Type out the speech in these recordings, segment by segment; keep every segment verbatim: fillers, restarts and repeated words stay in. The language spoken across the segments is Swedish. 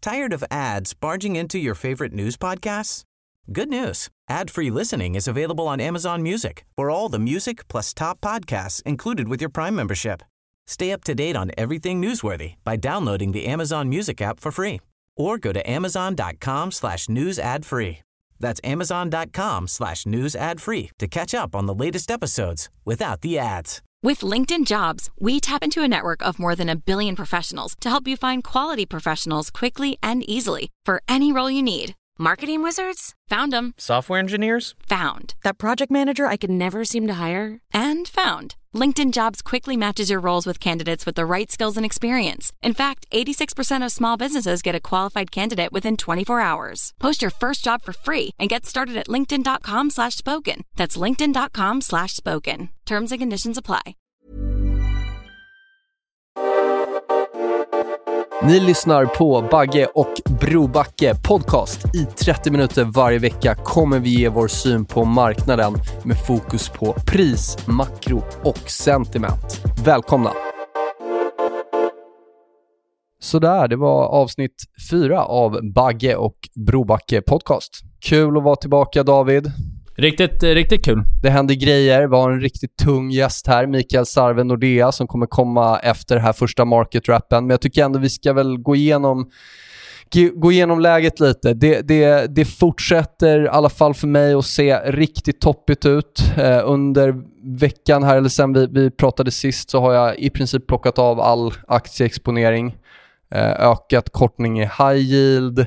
Tired of ads barging into your favorite news podcasts? Good news. Ad-free listening is available on Amazon Music for all the music plus top podcasts included with your Prime membership. Stay up to date on everything newsworthy by downloading the Amazon Music app for free or go to amazon.com slash news ad free. That's amazon.com slash news ad free to catch up on the latest episodes without the ads. With LinkedIn Jobs, we tap into a network of more than a billion professionals to help you find quality professionals quickly and easily for any role you need. Marketing wizards? Found them. Software engineers? Found. That project manager I could never seem to hire? And found. LinkedIn Jobs quickly matches your roles with candidates with the right skills and experience. In fact, eighty-six percent of small businesses get a qualified candidate within twenty-four hours. Post your first job for free and get started at linkedin.com slash spoken. That's linkedin.com slash spoken. Terms and conditions apply. Ni lyssnar på Bagge och Brobacke podcast. I trettio minuter varje vecka kommer vi ge vår syn på marknaden med fokus på pris, makro och sentiment. Välkomna! Sådär, det var avsnitt fyra av Bagge och Brobacke podcast. Kul att vara tillbaka, David. Riktigt, riktigt kul. Det händer grejer. Vi har en riktigt tung gäst här, Mikael Sarve Nordea, som kommer komma efter här första market rappen. Men jag tycker ändå vi ska väl gå igenom gå igenom läget lite. Det, det, det fortsätter i alla fall för mig att se riktigt toppigt ut. Eh, under veckan här, eller sen vi, vi pratade sist, så har jag i princip plockat av all aktieexponering. Eh, ökat kortning i high yield.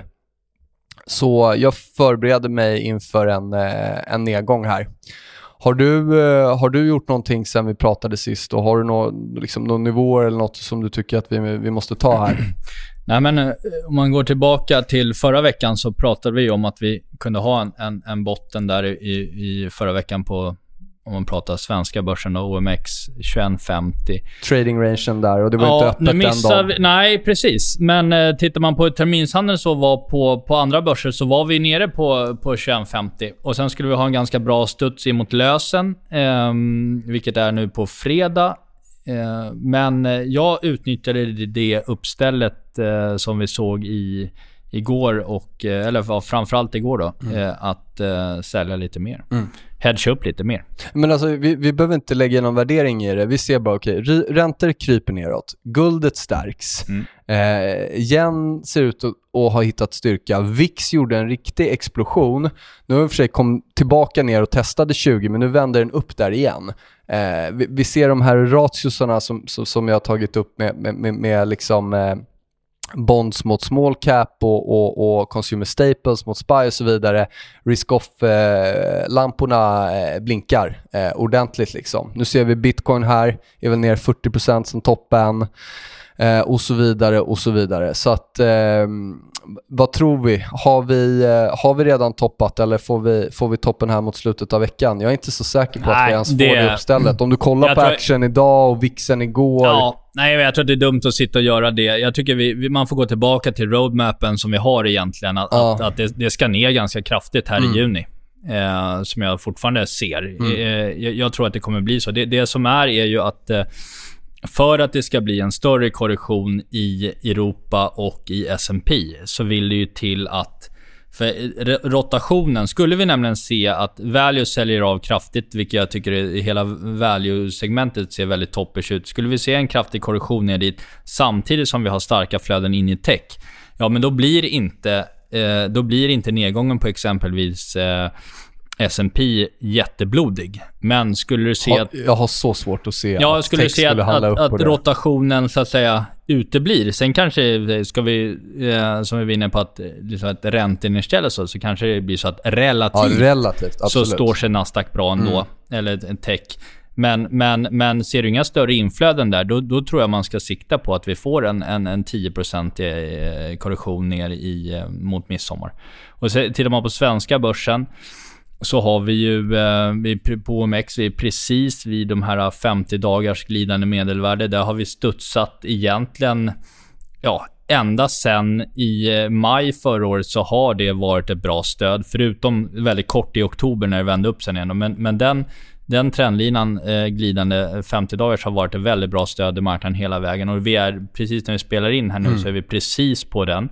Så jag förbereder mig inför en, en nedgång här. Har du, har du gjort någonting sen vi pratade sist? Och har du nå, liksom, någon nivåer eller något som du tycker att vi, vi måste ta här? Nej, men om man går tillbaka till förra veckan så pratade vi om att vi kunde ha en, en, en botten där i, i förra veckan på, om man pratar svenska börsen, O M X tjugoett femtio. Trading rangen där, och det var ja, inte öppet den dagen. Vi, nej, precis. Men eh, tittar man på terminshandeln så var på, på andra börser så var vi nere på, på tjugoett femtio. Och sen skulle vi ha en ganska bra studs emot lösen, eh, vilket är nu på fredag. Eh, men jag utnyttjade det uppstället eh, som vi såg i igår, och, eller framförallt igår då, mm. eh, att eh, sälja lite mer. Mm. Hedge upp lite mer. Men alltså, vi, vi behöver inte lägga någon värdering i det. Vi ser bara, okej, okay, räntor kryper neråt. Guldet stärks. Mm. Eh, yen ser ut att, att ha hittat styrka. V I X gjorde en riktig explosion. Nu har vi för sig kom tillbaka ner och testade tjugo, men nu vänder den upp där igen. Eh, vi, vi ser de här ratiosarna som, som, som jag har tagit upp med, med, med, med liksom... Eh, bonds mot small cap och, och, och consumer staples mot S P Y och så vidare. Risk-off-lamporna eh, eh, blinkar eh, ordentligt liksom. Nu ser vi Bitcoin här, är väl ner fyrtio procent som toppen eh, och så vidare och så vidare. Så att eh, vad tror vi? Har vi, eh, har vi redan toppat, eller får vi, får vi toppen här mot slutet av veckan? Jag är inte så säker på nej, att vi ens det... får det uppstället. Om du kollar på action jag... idag och V I Xen igår... Ja. Nej, jag tror att det är dumt att sitta och göra det. Jag tycker vi, vi, man får gå tillbaka till roadmappen som vi har egentligen. Att, ja. att, att det, det ska ner ganska kraftigt här mm. i juni. Eh, som jag fortfarande ser. Mm. Eh, jag, jag tror att det kommer bli så. Det, det som är är ju att eh, för att det ska bli en större korrektion i Europa och i S and P så vill det ju till att för rotationen, skulle vi nämligen se att value säljer av kraftigt, vilket jag tycker är, hela value-segmentet ser väldigt toppers ut. Skulle vi se en kraftig korrektion ner dit samtidigt som vi har starka flöden in i tech, ja men då blir inte eh, då blir inte nedgången på exempelvis eh, S and P jätteblodig. Men skulle du se ha, att... Jag har så svårt att se ja, att skulle du se att, att, att rotationen så att säga uteblir. Sen kanske ska vi, eh, som vi vinner på att, liksom att räntan istället så, så kanske det blir så att relativt, ja, relativt så står sig Nasdaq bra ändå. Mm. Eller tech. Men, men, men ser du inga större inflöden där, då, då tror jag man ska sikta på att vi får en, en, en tio procent korrektion ner i, mot midsommar. Och så tittar man på svenska börsen så har vi ju eh, på O M X, vi är precis vid de här femtio dagars glidande medelvärde. Där har vi studsat egentligen, ja, ända sen i maj förra året så har det varit ett bra stöd. Förutom väldigt kort i oktober när det vände upp sen igen. Men, men den, den trendlinan eh, glidande femtio dagars har varit ett väldigt bra stöd i marknaden hela vägen. Och vi är, precis när vi spelar in här nu, mm. så är vi precis på den.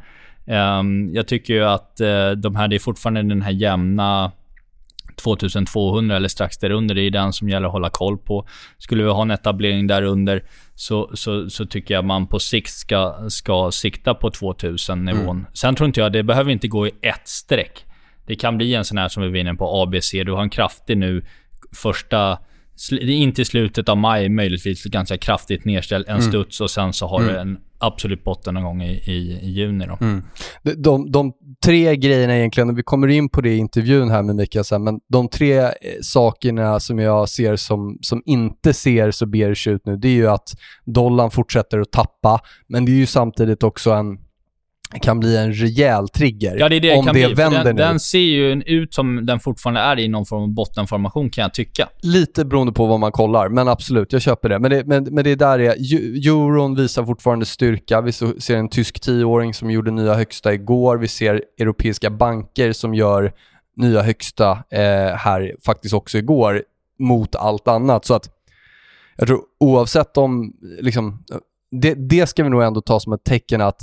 Um, jag tycker ju att uh, de här, det är fortfarande den här jämna tjugotvåhundra eller strax därunder, det är den som gäller att hålla koll på. Skulle vi ha en etablering där under så, så, så tycker jag man på sikt ska, ska sikta på tvåtusen nivån. Mm. Sen tror inte jag, det behöver inte gå i ett streck. Det kan bli en sån här som vi vinner på A B C. Du har en kraftig nu första, inte i slutet av maj, möjligtvis ganska kraftigt nedställd, en mm. studs, och sen så har mm. du en absolut botten någon gång i, i, i juni då. Mm. De, de, de tre grejerna egentligen, och vi kommer in på det i intervjun här med Mikael sen, men de tre sakerna som jag ser som, som inte ser så bearish ut nu, det är ju att dollarn fortsätter att tappa, men det är ju samtidigt också en kan bli en rejäl trigger. Ja, det är det om kan det bli. vänder den, nu. Den ser ju ut som den fortfarande är i någon form av bottenformation, kan jag tycka. Lite beroende på vad man kollar, men absolut, jag köper det. Men det, men, men det där är, euron visar fortfarande styrka. Vi ser en tysk tioåring som gjorde nya högsta igår. Vi ser europeiska banker som gör nya högsta eh, här faktiskt också igår mot allt annat. Så att jag tror oavsett om liksom, det, det ska vi nog ändå ta som ett tecken att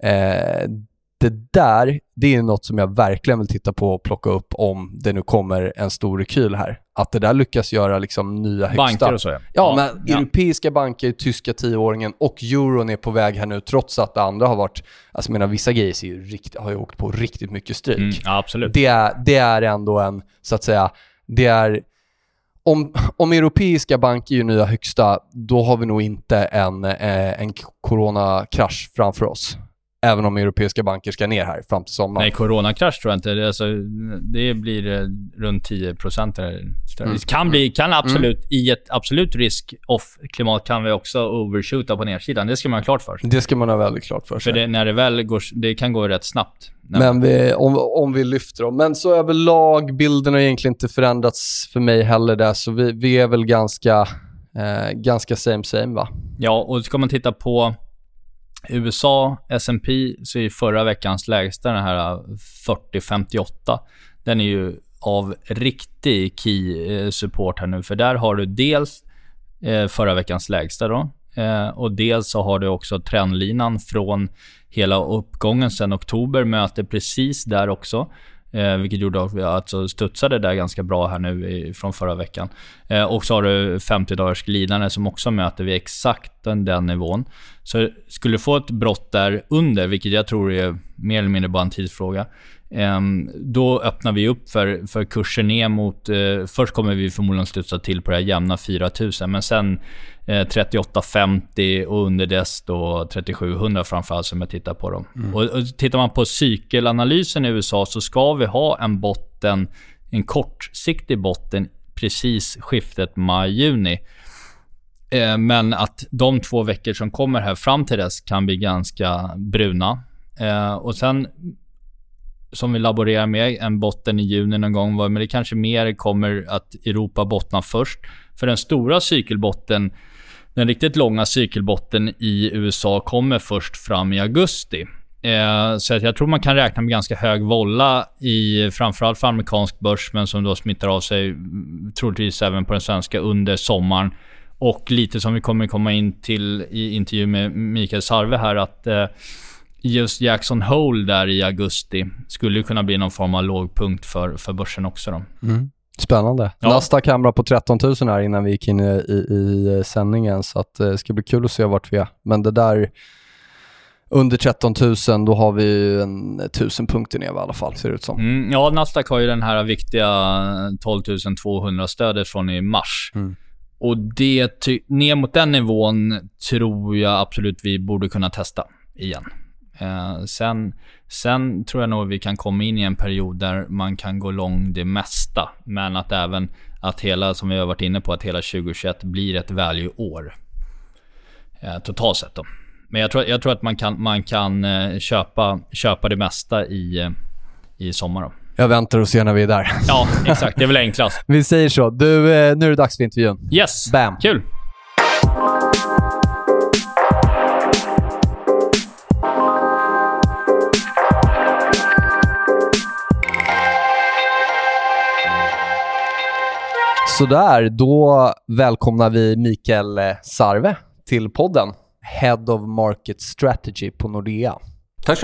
Eh, det där, det är något som jag verkligen vill titta på och plocka upp om det nu kommer en stor rekyl här. Att det där lyckas göra liksom nya högsta. Banker och så, ja. Ja, ja men ja. europeiska banker, tyska tioåringen och euron är på väg här nu, trots att det andra har varit, alltså jag menar, vissa grejer är ju rikt, har ju åkt på riktigt mycket stryk. Mm, ja, absolut. Det är, det är ändå en, så att säga, det är Om, om europeiska banker är nya högsta, då har vi nog inte en, eh, en coronakrasch framför oss. Även om europeiska banker ska ner här fram till sommaren. Nej, coronakrasch tror jag inte. Det, alltså, det blir eh, runt tio procent. Mm. Det kan bli, kan absolut, mm. i ett absolut risk-off-klimat kan vi också overshoota på nedsidan. Det ska man ha klart för sig. Det ska man ha väldigt klart för sig. För det, när det väl går, det kan gå rätt snabbt. Men vi, om, om vi lyfter dem. Men så överlag, bilden har egentligen inte förändrats för mig heller där. Så vi, vi är väl ganska, eh, ganska same same, va? Ja, och ska man titta på U S A, S and P, så är förra veckans lägsta den här fyrtio femtioåtta. Den är ju av riktig key support här nu. För där har du dels eh, förra veckans lägsta då. Eh, och dels så har du också trendlinan från hela uppgången sedan oktober, möter precis där också. Eh, vilket gjorde att vi alltså studsade där ganska bra här nu i, från förra veckan. Eh, och så har du femtio dagars glidande som också möter vid exakt den, den nivån. Så skulle du få ett brott där under, vilket jag tror är mer eller mindre bara en tidsfråga, eh, då öppnar vi upp för, för kurser ner mot, eh, först kommer vi förmodligen studsa till på det här jämna fyra tusen, men sen eh, trettioåtta femtio och under dess då trettiosju hundra framförallt som jag tittar på dem. Mm. Och, och tittar man på cykelanalysen i U S A så ska vi ha en botten, en kortsiktig botten precis skiftet maj-juni. Eh, men att de två veckor som kommer här fram till dess kan bli ganska bruna. Eh, och sen som vi laborerar med en botten i juni någon gång, men det kanske mer kommer att Europa bottna först. För den stora cykelbotten, den riktigt långa cykelbotten i U S A kommer först fram i augusti. Eh, så att jag tror man kan räkna med ganska hög volla i framförallt för amerikansk börs, men som då smittar av sig troligtvis även på den svenska under sommaren. Och lite som vi kommer komma in till i intervju med Mikael Sarve här, att eh, just Jackson Hole där i augusti skulle kunna bli någon form av lågpunkt för, för börsen också då. Mm. Spännande. Ja. Nasdaq hamrar på tretton tusen här innan vi gick in i, i, i sändningen, så att det ska bli kul att se vart vi är. Men det där under tretton tusen, då har vi en tusen punkter ner i alla fall, ser det ut som. Mm, ja, Nasdaq har ju den här viktiga tolv tusen tvåhundra stödet från i mars. Mm. Och det ty- ner mot den nivån tror jag absolut vi borde kunna testa igen. Eh, sen, sen tror jag nog vi kan komma in i en period där man kan gå lång det mesta, men att även att hela, som vi har varit inne på, att hela tjugohundratjugoett blir ett value-år eh, totalt sett då. Men jag tror, jag tror att man kan, man kan eh, köpa, köpa det mesta i, eh, i sommar då. Jag väntar och ser när vi är där. Ja, exakt. Det är väl enklast. Vi säger så. Du, eh, nu är det dags för intervjun. Yes. Bam. Kul. Sådär, då välkomnar vi Mikael Sarve till podden. Head of Market Strategy på Nordea. Tack så mycket.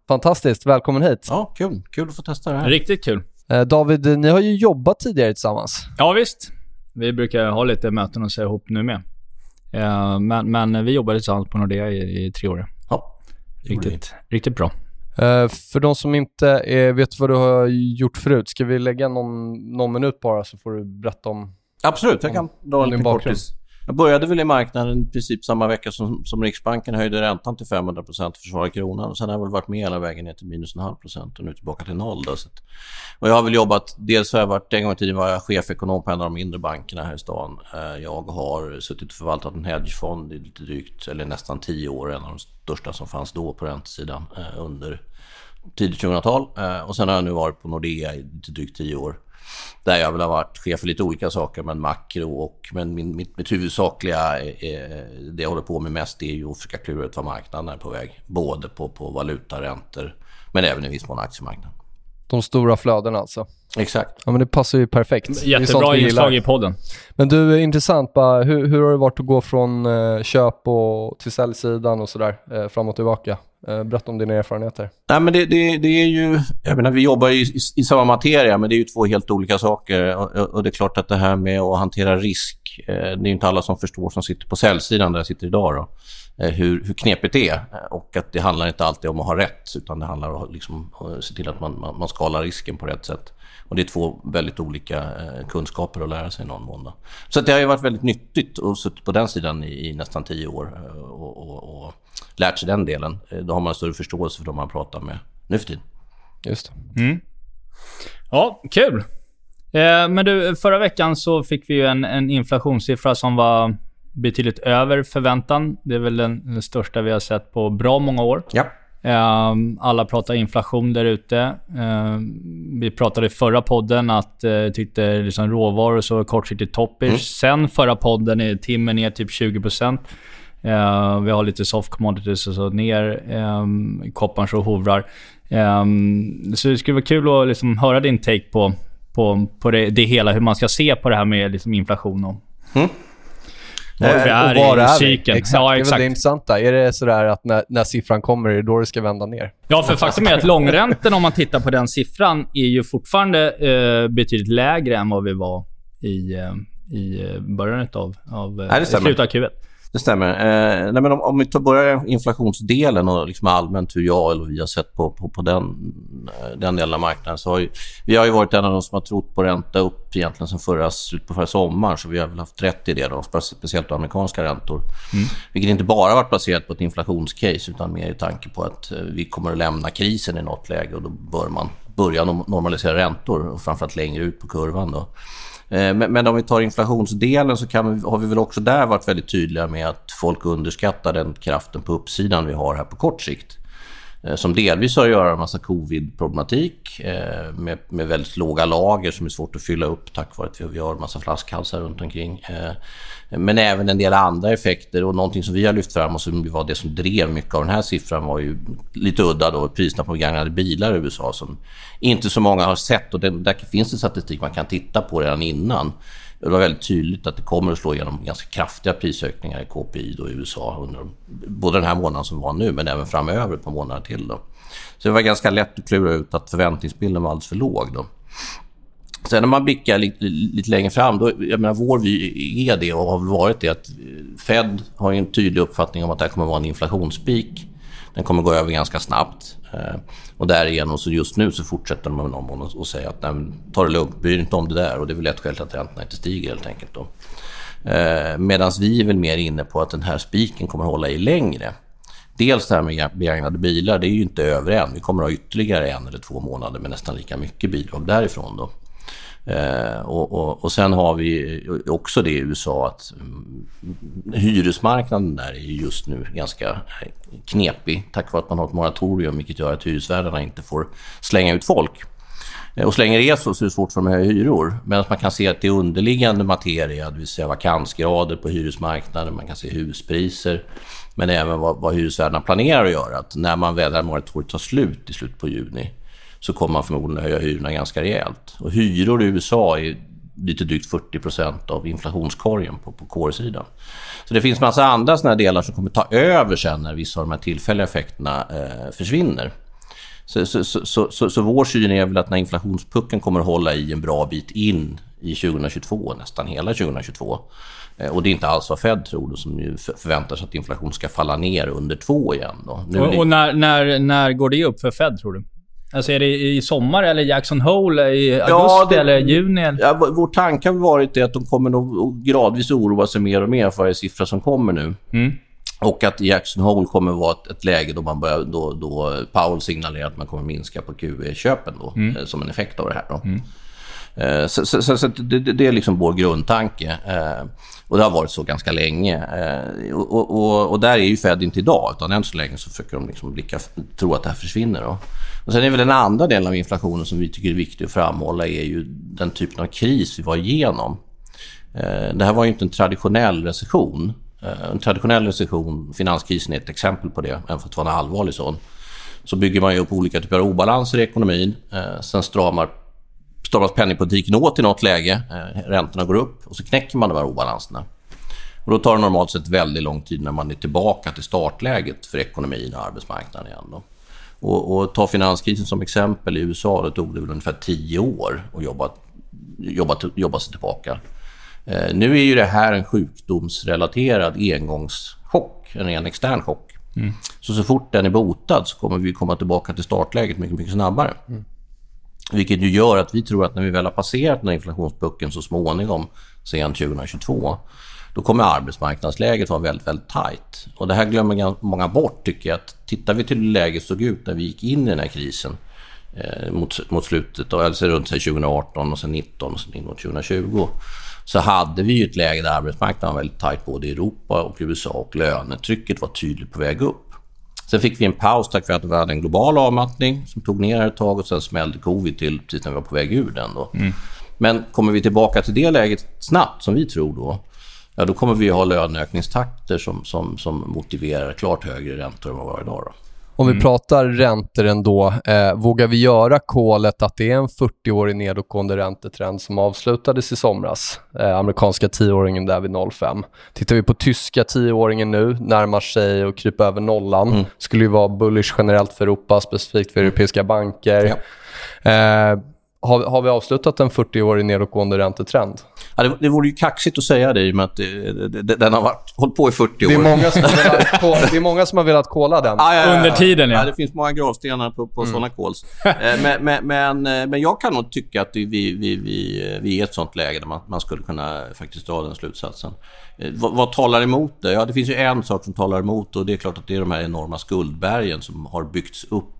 Fantastiskt, välkommen hit. Ja, kul. Kul att få testa det här. Riktigt kul. Eh, David, ni har ju jobbat tidigare tillsammans. Ja visst. Vi brukar ha lite möten och se ihop nu med. Eh, men, men vi jobbade tillsammans på Nordea i, i tre år. Ja, riktigt, riktigt bra. Uh, för de som inte är, vet vad du har gjort förut, ska vi lägga någon, någon minut bara så får du berätta om. Absolut, jag kan dra en liten bakgrund. kortis. Jag började väl i marknaden i princip samma vecka som, som Riksbanken höjde räntan till femhundra procent för försvara kronan. Och sen har jag väl varit med hela vägen ner till minus en halv procent och nu tillbaka till noll. Då, så att, och jag har väl jobbat, dels har jag varit, en gång i tiden var jag chefekonom på en av de mindre bankerna här i stan. Jag har suttit och förvaltat en hedgefond i lite drygt, eller nästan tio år, en av de största som fanns då på räntesidan under tidigt tjugohundratal. Och sen har jag nu varit på Nordea i lite drygt tio år. Där jag väl har varit chef för lite olika saker, men makro och men min, mitt, mitt huvudsakliga eh, det jag håller på med mest är ju att försöka klura ut vad marknaden är på väg. Både på, på valuta, räntor, men även i viss mån aktiemarknaden. De stora flödena alltså. Exakt. Ja, men det passar ju perfekt. Jättebra inslag i podden. Men du, är intressant bara, hur, hur har det varit att gå från eh, köp och till säljsidan och sådär eh, fram och tillbaka? Eh, berätta om dina erfarenheter. Nej, men det, det, det är ju, jag menar, vi jobbar i, i, i samma materia, men det är ju två helt olika saker. Och, och det är klart att det här med att hantera risk, eh, det är ju inte alla som förstår som sitter på säljsidan där jag sitter idag då. Hur, hur knepigt det är, och att det handlar inte alltid om att ha rätt, utan det handlar om liksom, att se till att man, man, man skalar risken på rätt sätt. Och det är två väldigt olika eh, kunskaper att lära sig i någon mån då. Så att det har ju varit väldigt nyttigt att sitta på den sidan i, i nästan tio år eh, och, och, och lärt sig den delen. Då har man en större förståelse för de man pratar med nu för tiden. Just mm. Ja, kul. Eh, men du, förra veckan så fick vi ju en, en inflationssiffra som var betydligt över förväntan. Det är väl den, den största vi har sett på bra många år. Ja. Uh, alla pratar inflation där ute. Uh, vi pratade i förra podden att uh, tyckte liksom råvaror så kortsiktigt toppish. Mm. Sen förra podden är timmen ner typ tjugo procent. Uh, vi har lite soft commodities och så ner. Um, kopparn så hovrar. Um, så det skulle vara kul att liksom höra din take på, på, på det, det hela. Hur man ska se på det här med liksom inflation och... Mm. Var vi är och var i är cykeln. Exakt, ja, exakt. exakt. Det är intressant. Är det sådär att när, när siffran kommer är det då det ska vända ner? Ja, för faktum är att långränten, om man tittar på den siffran, är ju fortfarande eh, betydligt lägre än vad vi var i, eh, i början av, av Nej, slutet av Q ett. Det stämmer. Eh, nej, men om, om vi tar börjar inflationsdelen och liksom allmänt hur jag eller vi har sett på, på, på den, den delen av marknaden, så har ju, vi har ju varit en av de som har trott på ränta upp egentligen sen förra, slut på förra sommar, så vi har väl haft rätt i det då, speciellt amerikanska räntor. Mm. Vilket inte bara varit baserat på ett inflationscase utan mer i tanke på att vi kommer att lämna krisen i något läge, och då bör man börja normalisera räntor och framförallt längre ut på kurvan då. Men, men om vi tar inflationsdelen så kan vi, har vi väl också där varit väldigt tydliga med att folk underskattar den kraften på uppsidan vi har här på kort sikt. Som delvis har att göra med en massa covid-problematik med, med väldigt låga lager som är svårt att fylla upp tack vare att vi har en massa flaskhalsar runt omkring. Men även en del andra effekter, och någonting som vi har lyft fram och som var det som drev mycket av den här siffran var ju lite udda då, priserna på begagnade bilar i U S A som inte så många har sett, och det, där finns det statistik man kan titta på redan innan. Det var väldigt tydligt att det kommer att slå igenom ganska kraftiga prisökningar i K P I då i U S A under både den här månaden som var nu men även framöver på månader till då. Så det var ganska lätt att klura ut att förväntningsbilden var alldeles för låg då. Sen när man blickar lite, lite längre fram, då, jag menar, vår vy är det och har varit det att Fed har en tydlig uppfattning om att det här kommer att vara en inflationspik. Den kommer gå över ganska snabbt. Och därigenom så just nu så fortsätter man med någon och säga att nej, ta det lugnt, bryr inte om det där. Och det är väl lätt skäl att räntorna inte stiger helt enkelt då. Medan vi är väl mer inne på att den här spiken kommer att hålla i längre. Dels det här med begagnade bilar, det är ju inte över än. Vi kommer att ha ytterligare en eller två månader med nästan lika mycket bidrag därifrån då. Eh, och, och, och sen har vi också det i U S A att um, hyresmarknaden där är just nu ganska knepig tack vare att man har ett moratorium, vilket gör att hyresvärdarna inte får slänga ut folk. Eh, och slänger det så, så är det svårt för de här hyror, medan man kan se att det är underliggande materia, det vill säga vakansgrader på hyresmarknaden, man kan se huspriser, men även vad, vad hyresvärdarna planerar att göra. Att när man väl har moratoriet tar slut i slut på juni så kommer man förmodligen höja hyrorna ganska rejält. Och hyror i U S A är lite drygt fyrtio procent av inflationskorgen på, på core-sidan. Så det finns massa andra såna här delar som kommer ta över sen när vissa av de här tillfälliga effekterna eh, försvinner. Så, så, så, så, så vår syn är väl att när inflationspucken kommer att hålla i en bra bit in i tjugohundratjugotvå, nästan hela tjugohundratjugotvå. Och det är inte alls vad Fed tror, som ju förväntar sig att inflation ska falla ner under två igen. Då. Nu och och när, när, när går det upp för Fed, tror du? Alltså är det i sommar eller Jackson Hole i augusti ja, det, eller juni? Eller? Ja, vår tanke har varit det att de kommer nog gradvis oroa sig mer och mer för varje siffra som kommer nu. Mm. Och att Jackson Hole kommer vara ett, ett läge då man börjar, då, då Powell signalerar att man kommer minska på Q E-köpen då, mm. som en effekt av det här då. Mm. Uh, så så, så, så det, det är liksom vår grundtanke. Uh, och det har varit så ganska länge. Uh, och, och, och där är ju Fed inte idag, utan än så länge så försöker de liksom blicka, tro att det här försvinner då. Och sen är väl den andra delen av inflationen som vi tycker är viktig att framhålla är ju den typen av kris vi var igenom. Uh, det här var ju inte en traditionell recession. Uh, en traditionell recession, finanskrisen är ett exempel på det, även för att vara en allvarlig sån. Så bygger man ju upp olika typer av obalanser i ekonomin. Uh, sen stramar stramas penningpolitiken åt i något läge, eh, räntorna går upp och så knäcker man de här obalanserna. Och då tar det normalt sett väldigt lång tid när man är tillbaka till startläget för ekonomin och arbetsmarknaden igen då. Och, och ta finanskrisen som exempel i U S A, det tog det väl ungefär tio år att jobba, jobba, jobba sig tillbaka. Eh, nu är ju det här en sjukdomsrelaterad engångschock, en, en extern chock. Mm. Så så fort den är botad så kommer vi komma tillbaka till startläget mycket, mycket snabbare. Mm. Vilket ju gör att vi tror att när vi väl har passerat den här inflationspucken så småningom sen tjugohundratjugotvå, då kommer arbetsmarknadsläget vara väldigt, väldigt tajt. Och det här glömmer många bort, tycker jag. Att tittar vi till hur läget såg ut när vi gick in i den här krisen eh, mot, mot slutet, alltså runt sig tjugoarton och sen nitton och sen in mot tjugohundratjugo, så hade vi ju ett läge där arbetsmarknaden var väldigt tajt både i Europa och U S A, och lönetrycket var tydligt på väg upp. Sen fick vi en paus tack för att vi hade en global avmattning som tog ner ett tag, och sen smällde covid till precis när vi var på väg ur den då. Mm. Men kommer vi tillbaka till det läget snabbt som vi tror då, ja då kommer vi ha löneökningstakter som, som, som motiverar klart högre räntor än vad vi har idag då. Om vi mm. pratar räntor ändå, eh, vågar vi göra kolet att det är en fyrtio-årig nedåtgående räntetrend som avslutades i somras? Eh, amerikanska tioåringen där vid noll komma fem. Tittar vi på tyska tioåringen nu, närmar sig och kryper över nollan. Mm. Skulle ju vara bullish generellt för Europa, specifikt för europeiska banker. Ja. Eh, har, har vi avslutat en fyrtio-årig nedåtgående räntetrend? Ja, det, det vore ju kaxigt att säga det i och med att det, det, det, den har varit, hållit på i fyrtio år. Det är många som har velat, det är många som har velat kolla den. Ah, ja, ja, ja. Under tiden, ja. ja. Det finns många gravstenar på, på mm. sådana calls. men, men, men, men jag kan nog tycka att vi, vi, vi, vi är i ett sånt läge där man, man skulle kunna faktiskt dra den slutsatsen. Vad, vad talar emot det? Ja, det finns ju en sak som talar emot, och det är klart att det är de här enorma skuldbergen som har byggts upp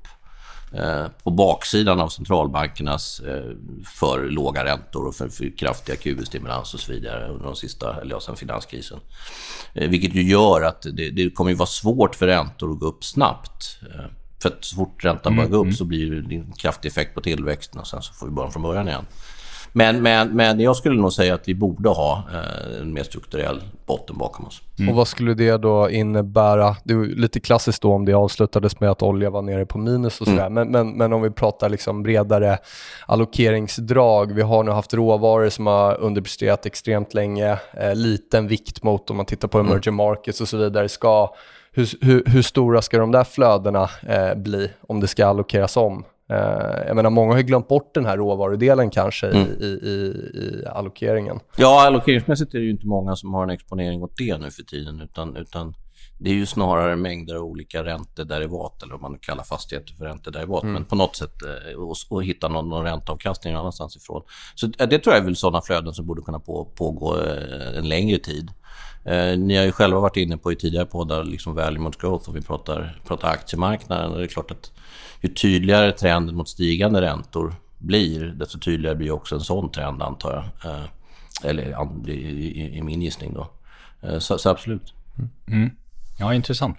på baksidan av centralbankernas för låga räntor och för, för kraftiga Q E-stimulans och så vidare under de sista, eller ja, sen finanskrisen. Vilket ju gör att det, det kommer ju vara svårt för räntor att gå upp snabbt. För att så fort räntan börjar gå upp så blir det en kraftig effekt på tillväxten, och sen så får vi börja från början igen. Men, men, men jag skulle nog säga att vi borde ha eh, en mer strukturell botten bakom oss. Mm. Och vad skulle det då innebära? Det är lite klassiskt då om det avslutades med att olja var nere på minus och sådär. Mm. Men, men, men om vi pratar liksom bredare allokeringsdrag. Vi har nu haft råvaror som har underpresterat extremt länge. Eh, liten vikt mot, om man tittar på emerging markets och så vidare. Ska, hur, hur, hur stora ska de där flödena eh, bli om det ska allokeras om? Uh, jag menar, många har glömt bort den här råvarudelen kanske mm. i, i, i allokeringen. Ja, allokeringsmässigt är det ju inte många som har en exponering åt det nu för tiden, utan, utan det är ju snarare mängder av olika räntederivat, eller om man kallar fastigheter för räntederivat, mm. men på något sätt uh, och, och hitta någon, någon ränteavkastning annanstans ifrån. Så uh, det tror jag är väl sådana flöden som borde kunna på, pågå uh, en längre tid. Uh, ni har ju själva varit inne på i tidigare poddar liksom value mot growth, och vi pratar, pratar aktiemarknaden, och det är klart att ju tydligare trenden mot stigande räntor blir, desto tydligare blir också en sån trend, antar jag. Eh, eller i, i, i min gissning då. Eh, så, så absolut. Mm. Ja, intressant.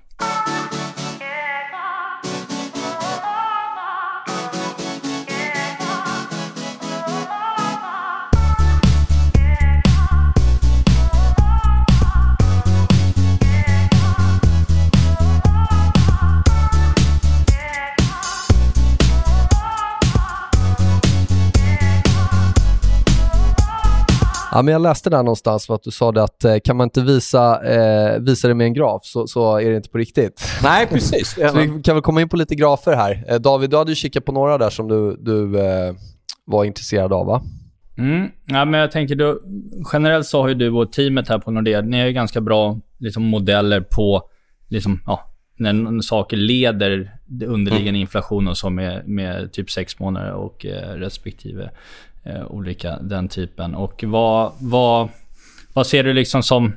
Ja, men jag läste där någonstans för att du sa det att eh, kan man inte visa, eh, visa det med en graf så, så är det inte på riktigt. Nej, precis. Så vi kan väl komma in på lite grafer här. Eh, David, du hade ju kikat på några där som du, du eh, var intresserad av, va? Mm. Ja, men jag tänker då, generellt så har ju du och teamet här på Nordea, ni är ju ganska bra liksom, modeller på liksom, ja, när saker leder underliggande mm. inflation och så med, med typ sex månader och eh, respektive eh, olika den typen. Och vad, vad, vad ser du liksom som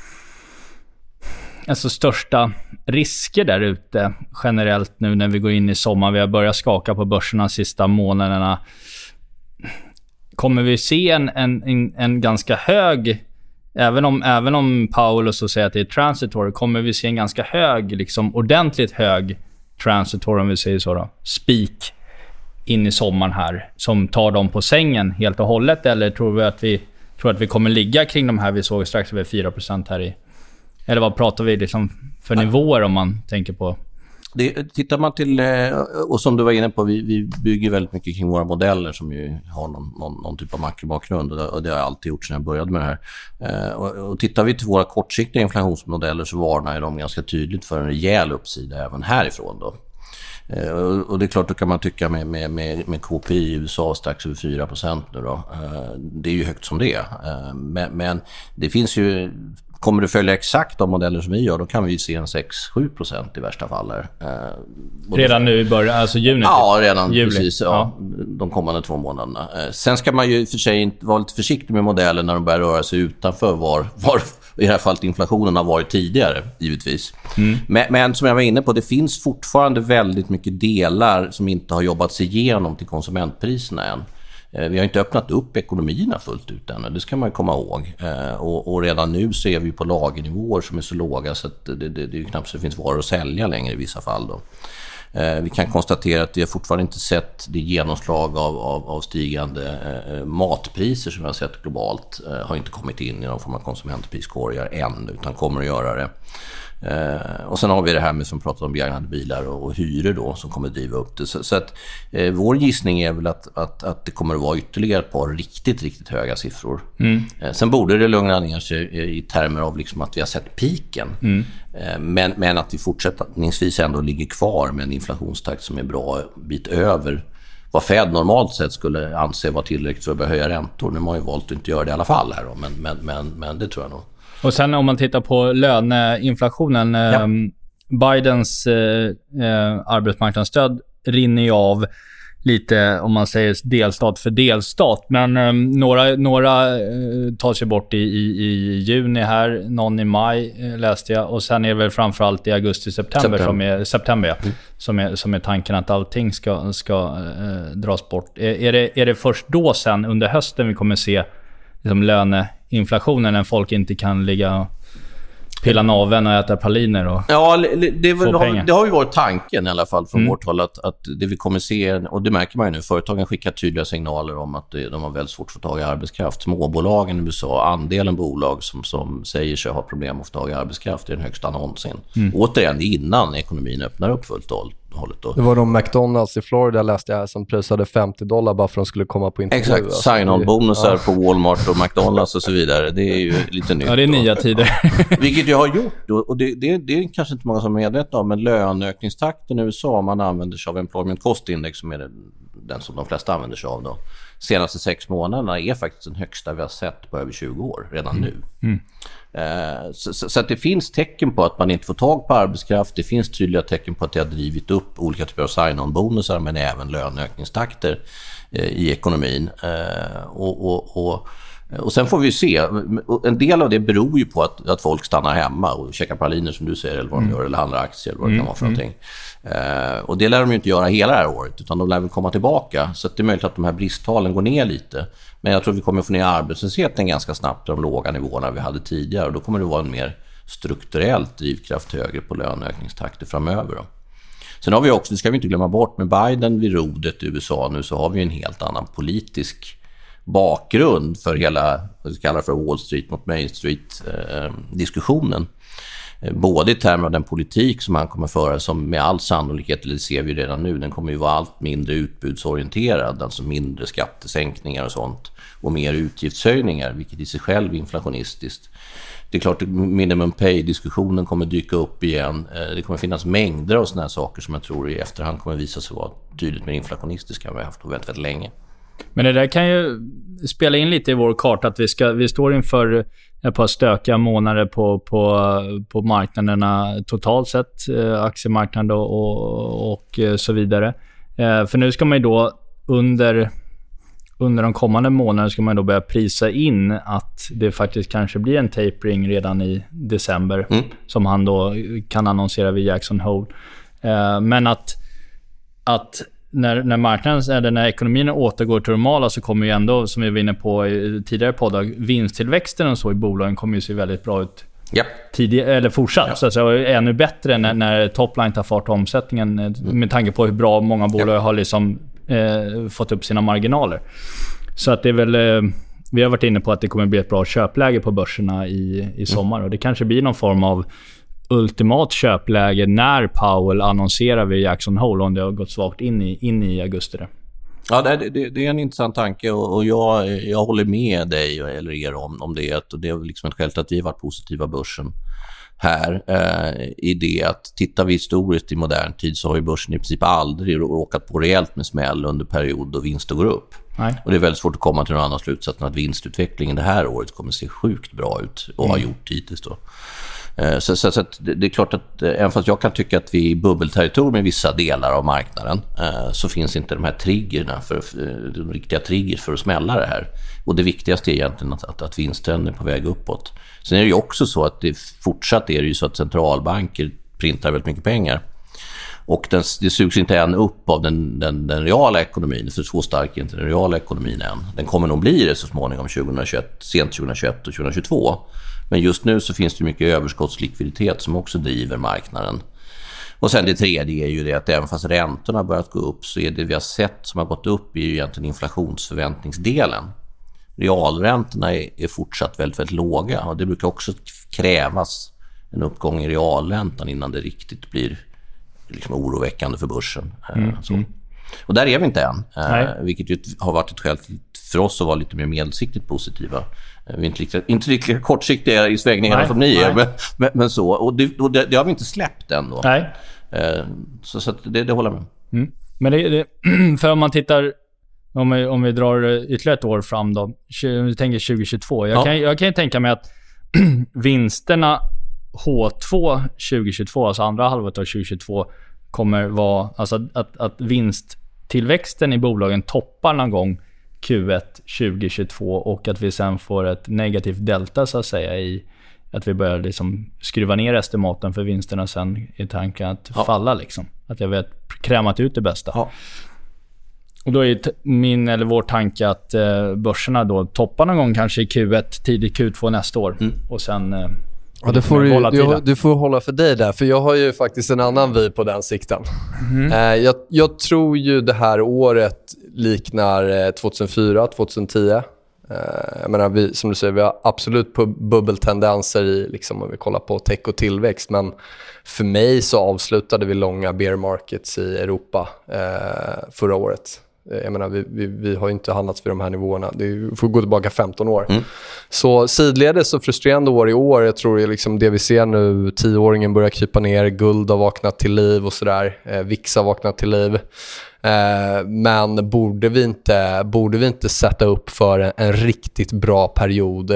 alltså största risker där ute generellt nu när vi går in i sommar? Vi har börjat skaka på börserna de sista månaderna. Kommer vi se en, en, en, en ganska hög, även om, även om Powell så säger att det är transitory, kommer vi se en ganska hög, liksom ordentligt hög transitory, om vi säger så då, spik in i sommaren här, som tar dem på sängen helt och hållet? Eller tror vi att vi, tror att vi kommer ligga kring de här vi såg strax över fyra procent här i, eller vad pratar vi liksom för nivåer om man tänker på? Det, tittar man till, och som du var inne på, vi, vi bygger väldigt mycket kring våra modeller som ju har någon, någon, någon typ av makrobakgrund, och det, och det har jag alltid gjort sedan jag började med det här. Och, och tittar vi till våra kortsiktiga inflationsmodeller så varnar de ganska tydligt för en rejäl uppsida även härifrån då. Och det är klart, då kan man tycka med, med, med, med K P I i U S A strax över fyra procent nu då. Det är ju högt som det är. Men, men det finns ju, kommer det följa exakt de modeller som vi gör, då kan vi se en sex till sju procent i värsta fall här. Redan nu i början, alltså juni? Ja, redan juli. Precis. Ja, ja. De kommande två månaderna. Sen ska man ju för sig inte vara lite försiktig med modeller när de börjar röra sig utanför var, var i det här fallet inflationen har varit tidigare, givetvis. Mm. Men, men som jag var inne på, det finns fortfarande väldigt mycket delar som inte har jobbat sig igenom till konsumentpriserna än. Vi har inte öppnat upp ekonomierna fullt ut än, det ska man komma ihåg. Och, och redan nu ser vi på lagernivåer som är så låga så att det, det, det är ju knappt så det finns varor att sälja längre i vissa fall då. Vi kan konstatera att vi har fortfarande inte sett det genomslag av, av, av stigande eh, matpriser som vi har sett globalt. Eh, har inte kommit in i någon form av konsumentpriskorgar än, utan kommer att göra det. Eh, och sen har vi det här med som pratar om begagnade bilar och, och hyror då, som kommer att driva upp det. Så, så att eh, vår gissning är väl att, att, att det kommer att vara ytterligare ett par riktigt, riktigt höga siffror. Mm. Eh, sen borde det lugna ner sig i, i termer av liksom att vi har sett piken. Mm. Eh, men, men att vi fortsättningsvis ändå ligger kvar med en inflationstakt som är bra bit över vad Fed normalt sett skulle anse vara tillräckligt för att börja höja räntor. Nu har man ju valt att inte göra det i alla fall här då, men, men, men, men det tror jag nog. Och sen om man tittar på löneinflationen, ja. eh, Bidens eh, eh, arbetsmarknadsstöd rinner ju av lite, om man säger delstat för delstat, men eh, några, några eh, tar sig bort i, i, i juni här, någon i maj eh, läste jag, och sen är det väl framförallt i augusti-september som är, september, ja, mm. som, är, som är tanken att allting ska, ska eh, dras bort. Är, är, det, är det först då sen under hösten vi kommer se liksom löneinflationen när folk inte kan ligga och pilla naveln och äta praliner och ja, det, det, har, det har ju varit tanken i alla fall från mm. vårt håll att, att det vi kommer se, och det märker man ju nu, företagen skickar tydliga signaler om att de har väldigt svårt att få tag i arbetskraft. Småbolagen i U S A, andelen bolag som, som säger sig ha problem att få tag i arbetskraft är den högsta någonsin. Mm. Återigen innan ekonomin öppnar upp fullt håll. Då. Det var de McDonalds i Florida läste jag som prisade femtio dollar bara för att de skulle komma på intervju. Exakt, alltså, sign-on-bonusar ja. på Walmart och McDonalds och så vidare. Det är ju lite nytt. Ja, det är nya tider. Vilket jag har gjort, och det, det, det är kanske inte många som är medvetna om, men löneökningstakten i U S A, man använder sig av Employment Cost Index som är det, den som de flesta använder sig av då. Senaste sex månaderna är faktiskt den högsta vi har sett på över tjugo år redan nu. Mm. Uh, så, så, så att det finns tecken på att man inte får tag på arbetskraft. Det finns tydliga tecken på att det har drivit upp olika typer av sign-on-bonusar, men även löneökningstakter uh, i ekonomin. Uh, och, och, och, och sen får vi se. En del av det beror ju på att, att folk stannar hemma och käkar praliner som du säger, eller vad de mm. gör, eller handlar aktier eller vad det kan vara för någonting. Uh, och det lär de ju inte göra hela det här året, utan de lär väl komma tillbaka. Så att det är möjligt att de här bristtalen går ner lite. Men jag tror vi kommer få ner arbetslösheten ganska snabbt till de låga nivåerna vi hade tidigare. Och då kommer det vara en mer strukturellt drivkraft högre på löneökningstakter framöver då. Sen har vi också, det ska vi inte glömma bort, med Biden vid rodet i U S A nu, så har vi en helt annan politisk bakgrund för hela, vad vi kallar för Wall Street mot Main Street eh, diskussionen. Både i termer av den politik som han kommer föra, som med all sannolikhet, eller det ser vi redan nu, den kommer ju vara allt mindre utbudsorienterad, alltså mindre skattesänkningar och sånt, och mer utgiftshöjningar, vilket i sig själv är inflationistiskt. Det är klart att minimum pay-diskussionen kommer dyka upp igen. Det kommer finnas mängder av såna här saker som jag tror i efterhand kommer visa sig vara tydligt mer inflationistiska än vi har haft väldigt, väldigt länge. Men det där kan ju spela in lite i vår karta, att vi, ska, vi står inför ett par stökiga månader på, på, på marknaderna totalt sett, aktiemarknaden och, och, och så vidare. För nu ska man ju då under... Under de kommande månaderna ska man då börja prisa in att det faktiskt kanske blir en tapering redan i december, mm. som han då kan annonsera vid Jackson Hole. Eh, men att, att när, när marknaden eller när ekonomin återgår till normala, så kommer ju ändå, som vi var inne på i tidigare poddar, vinsttillväxten och så i bolagen kommer ju se väldigt bra ut. Yep. Tidigare, eller fortsatt, yep. så att säga, ännu bättre när, när topline tar fart och omsättningen, mm. med tanke på hur bra många bolag yep. har liksom Eh, fått upp sina marginaler. Så att det är väl, eh, vi har varit inne på att det kommer bli ett bra köpläge på börserna i, i sommar, mm. och det kanske blir någon form av ultimat köpläge när Powell annonserar vid Jackson Hole, om det har gått svagt in i, in i augusti. Ja, det, det, det är en intressant tanke, och, och jag, jag håller med dig eller er om, om det, och det är liksom ett skäl att vi har varit positiva börsen här, eh, i det att tittar vi historiskt i modern tid, så har ju börsen i princip aldrig råkat på rejält med smäll under period då vinster går upp. Nej. Och det är väldigt svårt att komma till någon annan slutsats än att vinstutvecklingen det här året kommer se sjukt bra ut, och mm. har gjort hittills då. Eh, så, så, så att det, det är klart att eh, även fast jag kan tycka att vi är i bubbelterritorium med vissa delar av marknaden, eh, så finns inte de här triggerna för, för de riktiga triggers för att smälla det här. Och det viktigaste är egentligen att, att, att vinsten är på väg uppåt. Sen är det ju också så att det fortsatt är det ju så att centralbanker printar väldigt mycket pengar. Och den, det sugs inte än upp av den, den, den reala ekonomin, för så stark är inte den reala ekonomin än. Den kommer nog bli det så småningom tjugohundratjugoett, sent tjugohundratjugoett och tjugohundratjugotvå. Men just nu så finns det mycket överskottslikviditet som också driver marknaden. Och sen det tredje är ju det att även fast räntorna har börjat gå upp, så är det vi har sett som har gått upp är ju egentligen inflationsförväntningsdelen. Realräntorna är, är fortsatt väldigt, väldigt låga, och det brukar också krävas en uppgång i realräntan innan det riktigt blir liksom oroväckande för börsen. Mm, så. Mm. Och där är vi inte än, Nej. vilket ju har varit ett skäl för oss att vara lite mer medelsiktigt positiva. Vi är inte lika, inte lika kortsiktiga i svängningarna som ni är, men, men, men så. Och, det, och det, det har vi inte släppt än då. Nej. Så, så det, det håller jag med. Mm. Men det, det, för om man tittar, om vi, om vi drar ytterligare ett år fram då, vi tänker tjugohundratjugotvå. Jag, ja. kan, jag kan ju tänka mig att vinsterna H två tjugohundratjugotvå, alltså andra halvåret av tjugohundratjugotvå, kommer vara, alltså att, att vinsttillväxten i bolagen toppar någon gång Q ett tjugohundratjugotvå, och att vi sen får ett negativt delta så att säga, i att vi börjar liksom skruva ner estimaten för vinsterna sen i tanken att ja. falla liksom. Att jag vet krämat ut det bästa. Ja. Och då är t- min eller vår tanke att eh, börserna då toppar någon gång kanske i Q ett, tidigt Q två nästa år. Mm. Och sen... Eh, ja, det får du, du, du får hålla för dig där, för jag har ju faktiskt en annan vy på den sikten. Mm. Eh, jag, jag tror ju det här året liknar eh, tjugohundrafyra tjugohundratio. Eh, jag menar, vi, som du säger, vi har absolut bubbeltendenser i, liksom, om vi kollar på tech och tillväxt, men för mig så avslutade vi långa bear markets i Europa eh, förra året. Jag menar, vi, vi, vi har ju inte handlat vid de här nivåerna. Det får gå tillbaka femton år. Mm. Så sidledes och frustrerande år i år. Jag tror det är liksom det vi ser nu. Tioåringen börjar krypa ner. Guld har vaknat till liv och sådär. Eh, V I X har vaknat till liv. Eh, men borde vi inte, borde vi inte sätta upp för en, en riktigt bra period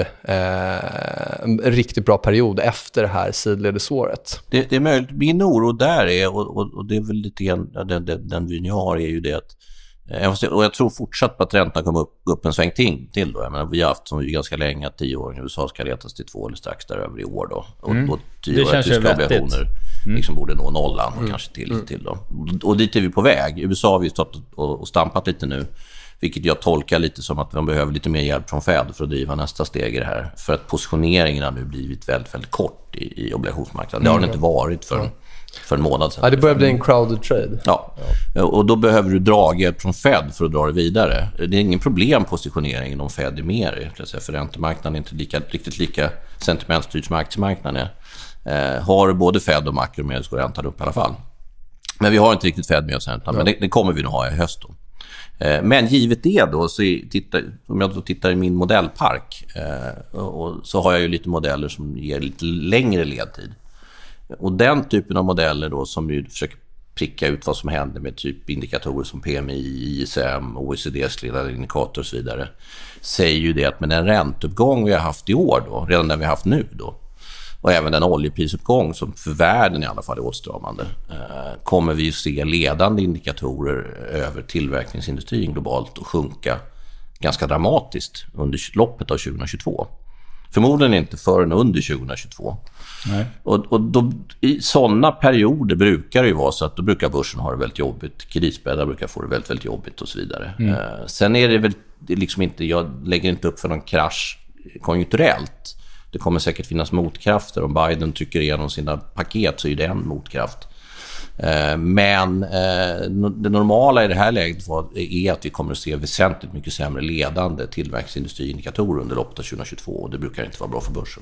eh, en riktigt bra period efter det här sidledesåret? Det, det är möjligt. Min oro där är, och, och, och det är väl lite grann, den, den, den vyn jag har är ju det att, och jag tror fortsatt på att räntorna kommer upp, upp en sväng till, till då. Jag menar, vi har haft som vi ganska länge att tio år i U S A ska retas till två eller strax däröver i år då. Och, mm. och tio år att tyska obligationer mm. liksom borde nå nollan och mm. kanske till, mm. till då. Och dit är vi på väg. I U S A har vi stått och, och stampat lite nu, vilket jag tolkar lite som att man behöver lite mer hjälp från Fed för att driva nästa steg i det här. För att positioneringen har nu blivit väldigt, väldigt kort i, i obligationsmarknaden. Det har mm. den inte varit för, mm. för en månad sedan. Ja, det börjar bli en crowded trade. Ja. ja, och då behöver du draghjälp från Fed för att dra det vidare. Det är ingen problem positioneringen om Fed är mer. För räntemarknaden är inte lika, riktigt lika sentimentstyrd som aktiemarknaden är. eh, har både Fed och makro med oss går räntan upp i alla fall. Men vi har inte riktigt Fed med oss räntan, ja. men det, det kommer vi nog ha i höst då. Eh, men givet det då, så titta, om jag då tittar i min modellpark eh, och, och så har jag ju lite modeller som ger lite längre ledtid. Och den typen av modeller då som ju försöker pricka ut vad som händer med typ indikatorer som P M I, I S M, O E C D:s ledandindikator och så vidare, säger ju det att med den ränteuppgång vi har haft i år då, redan den vi har haft nu då, och även den oljeprisuppgång som för världen i alla fall är åtstramande, eh, kommer vi ju se ledande indikatorer över tillverkningsindustrin globalt och sjunka ganska dramatiskt under loppet av tjugohundratjugotvå. Förmodligen inte förrän under tjugohundratjugotvå. Nej. Och, och då, i sådana perioder brukar det ju vara så att då brukar börsen ha det väldigt jobbigt. Krisbäddar brukar få det väldigt, väldigt jobbigt och så vidare. Mm. Eh, sen är det väl det är liksom inte, jag lägger inte upp för någon krasch konjunkturellt. Det kommer säkert finnas motkrafter. Om Biden trycker igenom sina paket så är det en motkraft. Eh, men eh, det normala i det här läget var, är att vi kommer att se väsentligt mycket sämre ledande tillväxtindustriindikatorer under loppet av tjugohundratjugotvå, och det brukar inte vara bra för börsen.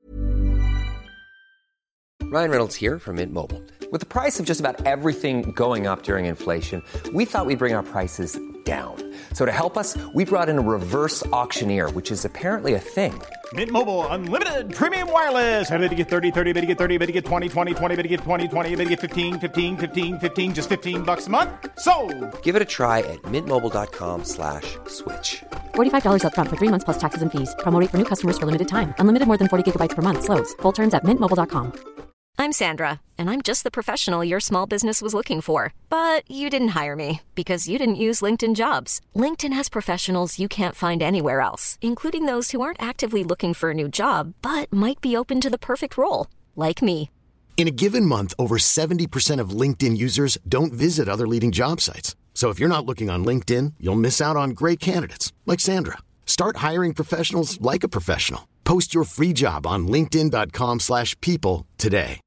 Ryan Reynolds here from Mint Mobile. With the price of just about everything going up during inflation, we thought we'd bring our prices down. So to help us, we brought in a reverse auctioneer, which is apparently a thing. Mint Mobile Unlimited Premium Wireless. How to get thirty, thirty, how to get thirty, how to get twenty, twenty, twenty, how to get twenty, twenty, how to get fifteen, fifteen, fifteen, fifteen, just fifteen bucks a month? Sold! Give it a try at mintmobile.com slash switch. forty-five dollars up front for three months plus taxes and fees. Promo rate for new customers for limited time. Unlimited more than forty gigabytes per month. Slows full terms at mint mobile dot com. I'm Sandra, and I'm just the professional your small business was looking for. But you didn't hire me because you didn't use LinkedIn Jobs. LinkedIn has professionals you can't find anywhere else, including those who aren't actively looking for a new job, but might be open to the perfect role, like me. In a given month, over seventy percent of LinkedIn users don't visit other leading job sites. So if you're not looking on LinkedIn, you'll miss out on great candidates, like Sandra. Start hiring professionals like a professional. Post your free job on linkedin dot com slash people today.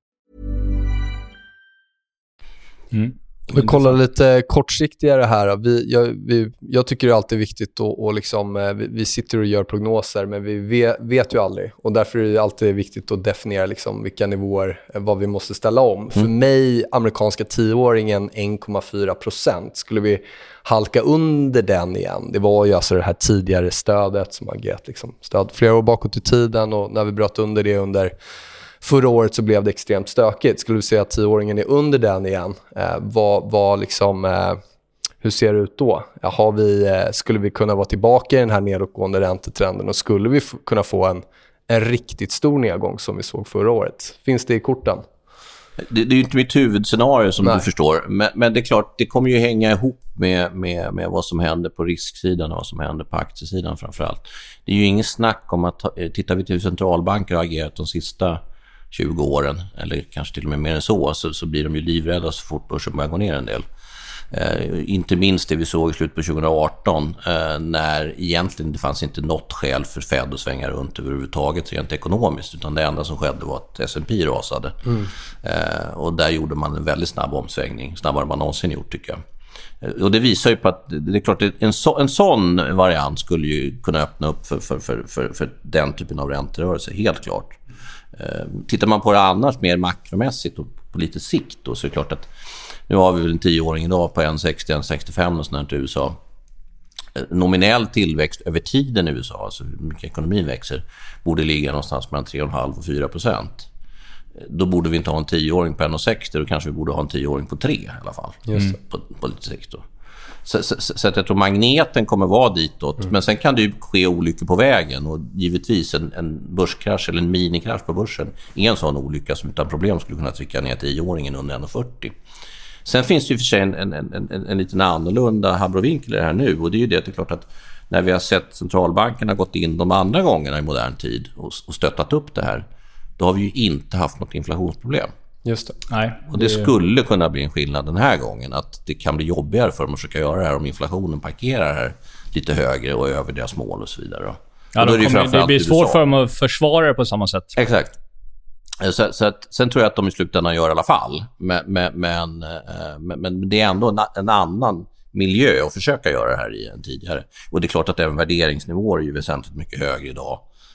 Mm. Vi kollar lite kortsiktigare här. Vi, jag, vi, jag tycker det är alltid viktigt att och liksom, vi, vi sitter och gör prognoser, men vi vet, vet ju aldrig. Och därför är det alltid viktigt att definiera liksom vilka nivåer, vad vi måste ställa om. Mm. För mig, amerikanska tioåringen en komma fyra procent. Skulle vi halka under den igen? Det var ju alltså det här tidigare stödet som har gett liksom, stöd flera år bakåt i tiden, och när vi bröt under det under förra året så blev det extremt stökigt. Skulle vi säga att tioåringen är under den igen? Eh, vad, vad liksom, eh, hur ser det ut då? Ja, har vi, eh, skulle vi kunna vara tillbaka i den här nedåtgående räntetrenden, och skulle vi f- kunna få en, en riktigt stor nedgång som vi såg förra året? Finns det i korten? Det, det är ju inte mitt huvudscenario som Nej. du förstår. Men, men det är klart, det kommer ju hänga ihop med, med, med vad som händer på risksidan och vad som händer på aktiesidan framförallt. Det är ju ingen snack om att, tittar vi till hur centralbanker har agerat de sista tjugo åren, eller kanske till och med mer än så, så, så blir de ju livrädda så fort börsen börjar gå ner en del. Eh, inte minst det vi såg i slutet på tjugo arton, eh, när egentligen det fanns inte något skäl för Fed att svänga runt överhuvudtaget rent ekonomiskt, utan det enda som skedde var att S and P rasade. Mm. Eh, och där gjorde man en väldigt snabb omsvängning, snabbare än man någonsin gjort, tycker jag. Och det visar ju på att det är klart att en, så, en sån variant skulle ju kunna öppna upp för, för, för, för, för den typen av ränterörelse, helt klart. Tittar man på det annars mer makromässigt och på lite sikt då, så är det klart att nu har vi väl en tioåring idag på en komma sextio till en komma sextiofem och sånt i U S A. Nominell tillväxt över tiden i U S A, alltså hur mycket ekonomin växer, borde ligga någonstans mellan tre komma fem och fyra procent. Då borde vi inte ha en tioåring på en komma sextio, då kanske vi borde ha en tioåring på tre i alla fall. Just det. På, på lite sikt då. Så, så, så att jag tror magneten kommer vara ditåt. Mm. Men sen kan det ju ske olyckor på vägen, och givetvis en, en börskrasch eller en minikrasch på börsen är en sån olycka som utan problem skulle kunna trycka ner tioåringen under en komma fyrtio. Sen finns det ju för sig en, en, en, en, en liten annorlunda habrovinkel i det här nu, och det är ju det att det är klart att när vi har sett centralbankerna gått in de andra gångerna i modern tid och, och stöttat upp det här, då har vi ju inte haft något inflationsproblem. Just det. Nej, och det, det skulle kunna bli en skillnad den här gången, att det kan bli jobbigare för dem att försöka göra det här om inflationen parkerar här lite högre och över deras mål och så vidare. Ja, då de kommer, det, det blir svårt för dem att försvara det på samma sätt. Exakt. Så, så att, sen tror jag att de i slutändan gör i alla fall. Men, men, men, men det är ändå en, en annan miljö att försöka göra det här i än tidigare. Och det är klart att även värderingsnivåer är ju väsentligt mycket högre idag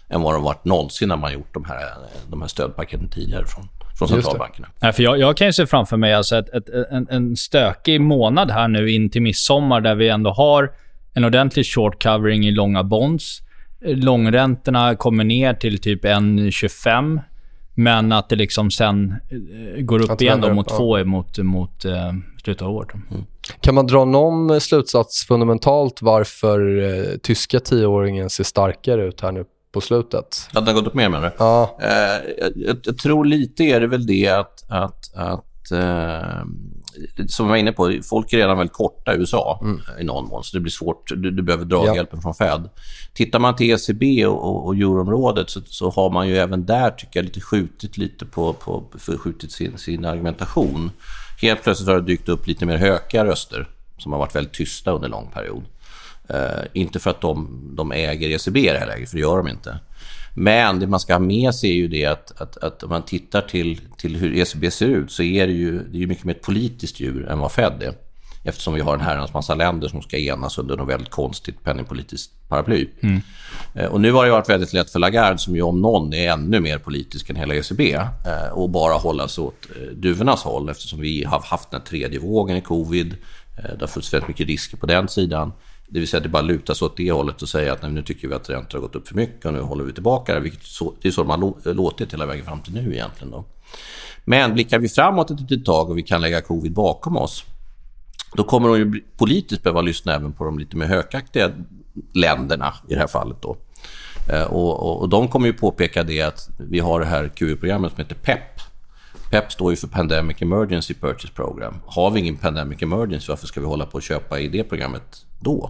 än vad de varit någonsin när man gjort de här, de här stödpaketen tidigare från, från centralbankerna. Ja, för jag, jag kan ju se framför mig alltså ett, ett, en, en stökig månad här nu in till midsommar där vi ändå har en ordentlig short covering i långa bonds. Långräntorna kommer ner till typ en komma tjugofem, men att det liksom sen går upp igen då, mot två ja. mot, mot uh, slutet av året. Mm. Kan man dra någon slutsats fundamentalt varför uh, tyska tioåringen ser starkare ut här nu på slutet? Att den har gått upp mer med det? Ja. Uh, jag, jag tror lite är det väl det att, att, att uh, som jag var inne på, folk är redan väldigt korta i U S A mm. i någon mån, så det blir svårt, du, du behöver draghjälpen ja. från Fed. Tittar man till E C B och, och, och euroområdet så, så har man ju även där, tycker jag, lite skjutit lite på, på förskjutit sin, sin argumentation. Helt plötsligt har det dykt upp lite mer höga röster som har varit väldigt tysta under lång period. Uh, inte för att de, de äger E C B i det här läget, för det gör de inte. Men det man ska ha med sig är ju det att, att, att om man tittar till, till hur E C B ser ut så är det ju, det är ju mycket mer ett politiskt djur än vad Fed är. Eftersom vi har en herrans massa länder som ska enas under något väldigt konstigt penningpolitiskt paraply. Mm. Och nu har det varit väldigt lätt för Lagarde, som ju om någon är ännu mer politisk än hela E C B, och bara hålla sig åt duvornas håll, eftersom vi har haft den tredje vågen i covid. Det har funnits väldigt mycket risker på den sidan. Det vill säga att det bara lutar så åt det hållet och säga att nej, nu tycker vi att räntor har gått upp för mycket och nu håller vi tillbaka det. Vilket så, det är så man låtit hela vägen fram till nu egentligen då. Men blickar vi framåt ett litet tag och vi kan lägga covid bakom oss, då kommer de ju politiskt behöva lyssna även på de lite mer högaktiga länderna i det här fallet då. Och, och, och de kommer ju påpeka det att vi har det här Q E-programmet som heter P E P. P E P står ju för Pandemic Emergency Purchase Program. Har vi ingen Pandemic Emergency, varför ska vi hålla på att köpa i det programmet då?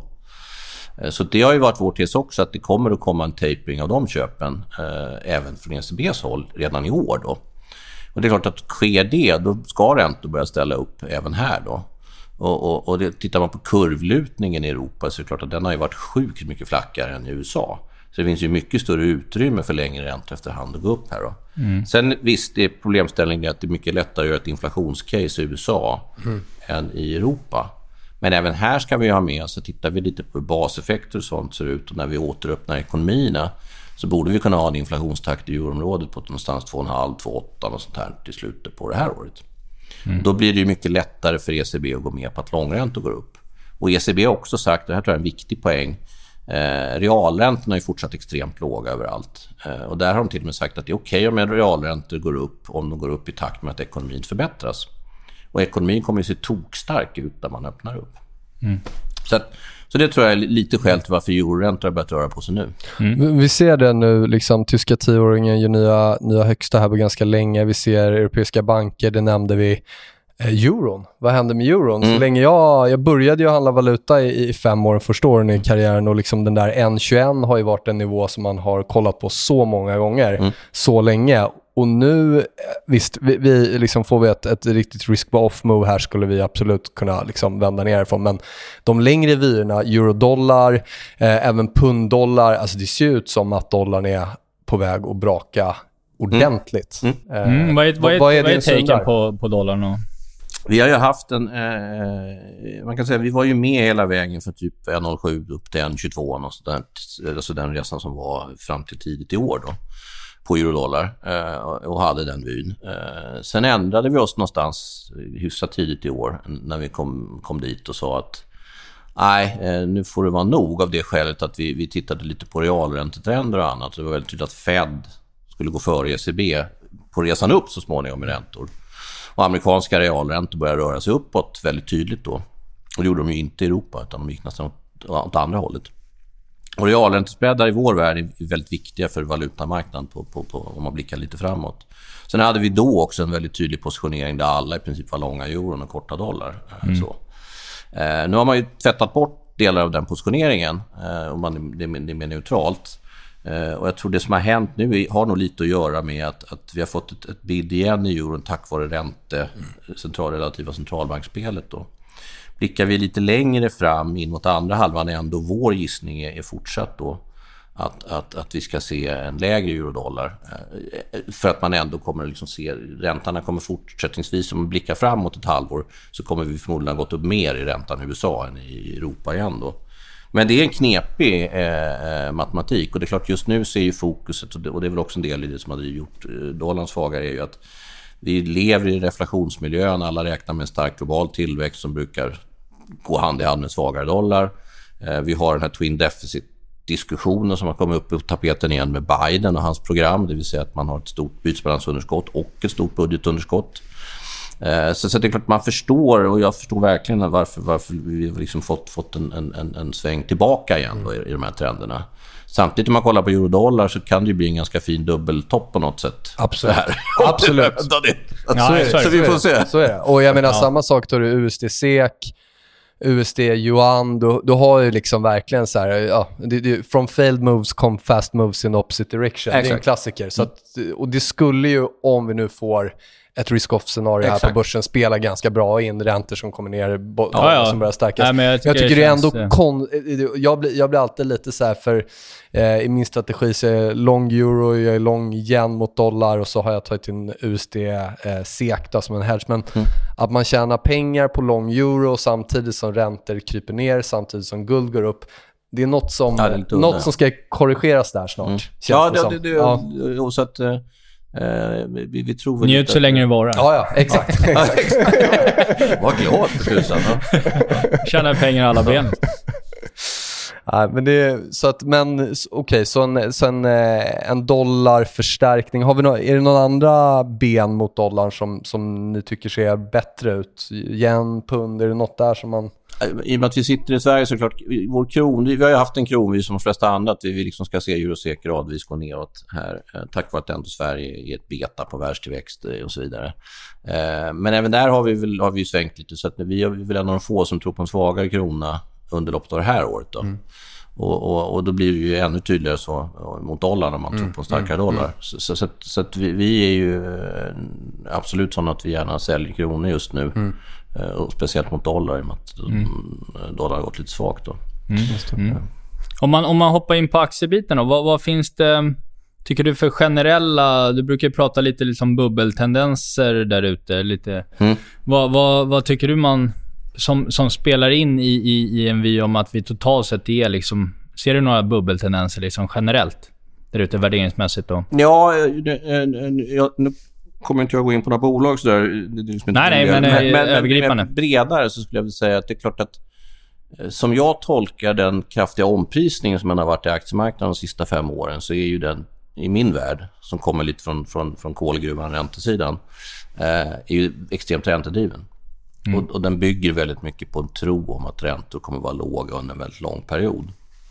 Så det har ju varit vår tes också, att det kommer att komma en tapering av de köpen eh, även från E C B:s håll redan i år då. Och det är klart att sker det, då ska räntor börja ställa upp även här då. Och, och, och det, tittar man på kurvlutningen i Europa så är det klart att den har ju varit sjukt mycket flackare än i U S A. Så det finns ju mycket större utrymme för längre räntor efterhand att gå upp här då. Mm. Sen visst, det är problemställningen att det är mycket lättare att göra ett inflationscase i U S A mm. än i Europa. Men även här ska vi ha med oss, så tittar vi lite på hur baseffekter och sånt ser ut, och när vi återöppnar ekonomierna så borde vi kunna ha en inflationstakt i euroområdet på någonstans två komma fem till två komma åtta och sånt här till slutet på det här året. Mm. Då blir det ju mycket lättare för E C B att gå med på att långräntor går upp. Och E C B har också sagt, det här tror jag är en viktig poäng, eh, realräntorna är fortsatt extremt låga överallt. Eh, och där har de till och med sagt att det är okej okay om realräntor går upp om de går upp i takt med att ekonomin förbättras. Och ekonomin kommer ju se tokstark ut när man öppnar upp. Mm. Så, att, så det tror jag är lite skäl till varför euroräntor har börjat röra på sig nu. Mm. Vi ser det nu, liksom tyska tioåringen gör nya, nya högsta här på ganska länge. Vi ser europeiska banker, det nämnde vi. Eh, euron, vad hände med euron? Mm. Så länge jag, jag började ju handla valuta i, i fem år första åren i karriären, och liksom den där en komma tjugoett har ju varit en nivå som man har kollat på så många gånger, mm. så länge. Och nu, visst, vi, vi liksom får vi ett, ett riktigt risk-off-move här, skulle vi absolut kunna liksom vända ner ifrån. Men de längre vyrorna, euro-dollar, eh, även pund-dollar, alltså det ser ut som att dollarn är på väg att braka ordentligt. Mm. Mm. Eh, mm, vad är, vad är, vad är, vad är taken på, på dollarn då? Vi har ju haft en, eh, man kan säga vi var ju med hela vägen för typ en komma noll sju upp till en komma tjugotvå och sådär, alltså den resan som var fram till tidigt i år då på eurodollar, eh, och hade den vyn. Eh, sen ändrade vi oss någonstans hyfsat tidigt i år när vi kom, kom dit och sa att nej, eh, nu får det vara nog, av det skälet att vi, vi tittade lite på realräntetrender och annat. Det var väldigt tydligt att Fed skulle gå före E C B på resan upp så småningom i räntor. Och amerikanska realräntor började röra sig uppåt väldigt tydligt då. Och det gjorde de ju inte i Europa, utan de gick nästan åt, åt andra hållet. Och realräntespreadar i vår värld är väldigt viktiga för valutamarknaden på, på, på, om man blickar lite framåt. Sen hade vi då också en väldigt tydlig positionering där alla i princip var långa euron och korta dollar. Mm. Så. Eh, nu har man ju tvättat bort delar av den positioneringen, eh, om man, det, det är mer neutralt. Eh, och jag tror det som har hänt nu har nog lite att göra med att, att vi har fått ett, ett bid igen i euron tack vare ränte, centralrelativa centralbankspelet då. Blickar vi lite längre fram in mot andra halvan är ändå vår gissning är, är fortsatt då att, att, att vi ska se en lägre eurodollar, för att man ändå kommer att liksom se räntorna kommer fortsättningsvis, om man blickar framåt ett halvår så kommer vi förmodligen ha gått upp mer i räntan i U S A än i Europa igen då. Men det är en knepig eh, matematik och det är klart just nu ser ju fokuset och det, och det är väl också en del i det som har gjort eh, dollarns svagare är ju att vi lever i reflationsmiljön, alla räknar med en stark global tillväxt som brukar gå hand i hand med svagare dollar. Eh, vi har den här twin deficit diskussionen som har kommit upp på tapeten igen med Biden och hans program, det vill säga att man har ett stort bytesbalansunderskott och ett stort budgetunderskott. Eh, så, så det är klart man förstår, och jag förstår verkligen varför, varför vi har liksom fått, fått en, en, en sväng tillbaka igen då, i, i de här trenderna. Samtidigt om man kollar på eurodollar så kan det ju bli en ganska fin dubbeltopp på något sätt. Absolut. Absolut. Ja, så, är, så, så vi får se. Så är det. Och jag menar ja. samma sak då, U S D-S E K, U S D-Yuan, du, du har ju liksom verkligen så här, ja, det, det, from failed moves come fast moves in opposite direction. Exakt. Det är en klassiker. Så att, och det skulle ju, om vi nu får ett risk-off-scenario här på börsen, spela ganska bra in räntor som kommer ner, bo- ja, ja. som börjar stärkas. Nej, men jag tycker, jag tycker det, det är ändå känns, kon- jag, blir, jag blir alltid lite så här för eh, i min strategi så är jag lång euro, jag är lång yen mot dollar och så har jag tagit in U S D-S E K som en hedge. Men mm. att man tjänar pengar på lång euro samtidigt som räntor kryper ner, samtidigt som guld går upp, det är något som, ja, är något som ska korrigeras där snart. Mm. Ja, det, det, det, ja. Och så att Uh, vi, vi tror väl njut så länge det varar. Ja, ja, exakt. exakt. Var glad för tusan. Tjänar pengar alla ben. Ja, men det är så att, men okej, okay, så en, så en, en dollarförstärkning. Har vi no, är det några andra ben mot dollarn som, som ni tycker ser bättre ut? Yen, pund, är det något där som man... I och med att vi sitter i Sverige så klart, vår kron, vi har ju haft en kron vi som de flesta andra, att vi liksom ska se eurosek gradvis gå neråt här, tack vare att ändå Sverige är ett beta på världstillväxt och så vidare. Men även där har vi väl har vi svängt lite, så att vi är väl en av de få som tror på en svagare krona under loppet av det här året då. Mm. Och, och, och då blir det ju ännu tydligare så mot dollarn om man mm. tror på en starkare mm. dollar. Mm. Så, så, så, så att vi, vi är ju absolut sådana att vi gärna säljer kronor just nu. Mm. Och speciellt mot dollar i och med att mm. dollar har gått lite svagt då. Mm. Mm. Om, man, om man hoppar in på aktiebiten då, vad, vad finns det, tycker du, för generella, du brukar ju prata lite liksom bubbeltendenser där ute lite. Mm. Vad, vad, vad tycker du man som, som spelar in i, i, i en vy om att vi totalt sett är liksom, ser du några bubbeltendenser liksom generellt där ute värderingsmässigt då? Ja, jag, nu kommer inte jag gå in på några bolag så där, det är liksom nej, nej, men, men, men övergripande. Men bredare så skulle jag vilja säga att det är klart att som jag tolkar den kraftiga omprisningen som man har varit i aktiemarknaden de sista fem åren, så är ju den i min värld, som kommer lite från, från, från kolgruvan, räntesidan, eh, är ju extremt räntedriven. Mm. Och, och den bygger väldigt mycket på en tro om att räntor kommer vara låga under en väldigt lång period.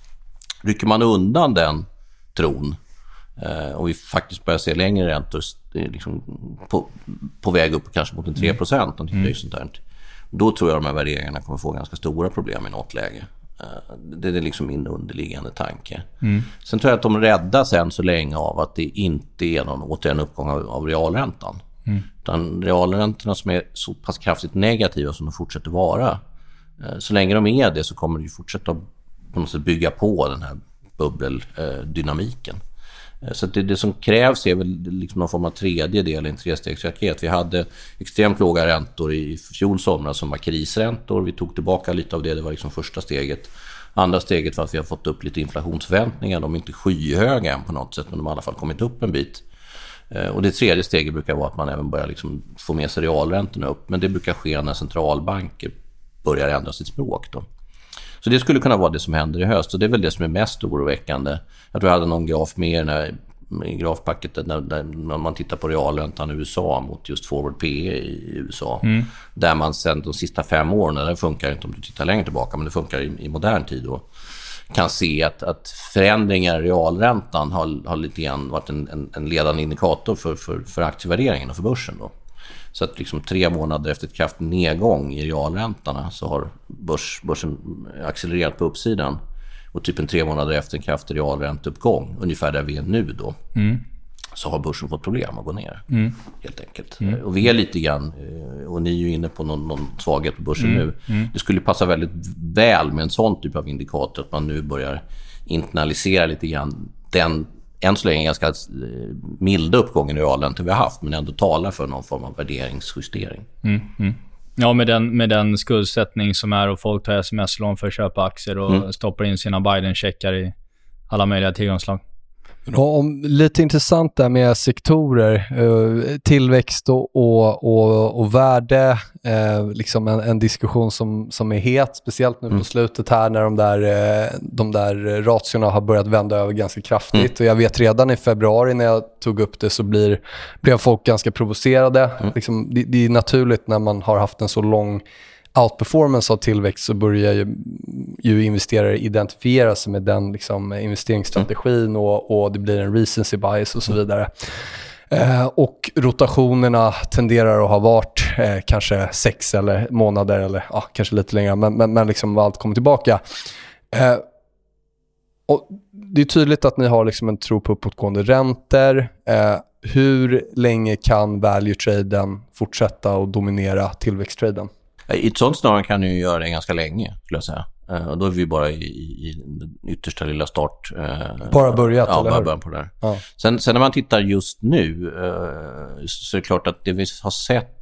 Rycker man undan den tron Uh, och vi faktiskt börjar se längre räntor liksom på, på väg upp kanske mot en tre procent mm. mm. sånt där. Då tror jag de här värderingarna kommer få ganska stora problem i något läge. Uh, det är liksom min underliggande tanke. Mm. Sen tror jag att de räddas än så länge av att det inte är någon återigen uppgång av, av realräntan. Mm. Utan realräntorna som är så pass kraftigt negativa som de fortsätter vara, uh, så länge de är det så kommer de fortsätta på något sätt bygga på den här bubbeldynamiken. Uh, Så det, det som krävs är väl liksom någon form av tredje del i en trestegsraket. Vi hade extremt låga räntor i fjol sommar som var krisräntor. Vi tog tillbaka lite av det, det var liksom första steget. Andra steget var att vi har fått upp lite inflationsförväntningar. De är inte skyhöga än på något sätt, men de har i alla fall kommit upp en bit. Och det tredje steget brukar vara att man även börjar liksom få med sig realräntorna upp. Men det brukar ske när centralbanker börjar ändra sitt språk då. Så det skulle kunna vara det som händer i höst, och det är väl det som är mest oroväckande. Jag tror jag hade någon graf med när, i grafpacket när, när man tittar på realräntan i U S A mot just forward P E i U S A. Mm. Där man sedan de sista fem åren, det funkar inte om du tittar längre tillbaka, men det funkar i, i modern tid då, kan se att, att förändringar i realräntan har, har lite grann varit en, en, en ledande indikator för, för, för aktievärderingen och för börsen då. Så att liksom tre månader efter ett kraftig nedgång i realräntorna så har börs, börsen accelererat på uppsidan. Och typ en tre månader efter en kraftig realränteuppgång, ungefär där vi är nu då, mm. så har börsen fått problem att gå ner. Mm. Helt enkelt. Mm. Och vi är lite grann, och ni är ju inne på någon, någon svaghet på börsen mm. nu. Mm. Det skulle passa väldigt väl med en sån typ av indikator att man nu börjar internalisera lite grann den än så länge ganska milda uppgången i realräntor vi har haft, men ändå talar för någon form av värderingsjustering. Mm, mm. Ja, med den, med den skuldsättning som är och folk tar sms-lån för att köpa aktier och mm. stoppar in sina Biden-checkar i alla möjliga tillgångslag. Ja, om, lite intressant där med sektorer, eh, tillväxt och, och, och, och värde, eh, liksom en, en diskussion som, som är het, speciellt nu mm. på slutet här när de där, eh, de där ratiorna har börjat vända över ganska kraftigt. Mm. Och jag vet redan i februari när jag tog upp det så blir, blev folk ganska provocerade. Mm. Liksom, det, det är naturligt när man har haft en så lång outperformance av tillväxt så börjar ju, ju investerare identifiera sig med den liksom, investeringsstrategin mm. och, och det blir en recency bias och så vidare. Eh, och rotationerna tenderar att ha varit eh, kanske sex eller månader eller ja, kanske lite längre, men, men, men liksom allt kommer tillbaka. Eh, och det är tydligt att ni har liksom en tro på uppåtgående räntor. Eh, hur länge kan value-traden fortsätta att dominera tillväxttraden? I ett sånt scenario kan ni göra det ganska länge, skulle jag säga. Uh, och då är vi bara i, i, i den yttersta lilla start. Uh, bara börjat, ja, eller bara hur? början på det där. Ja. Sen, sen när man tittar just nu uh, så är det klart att det vi har sett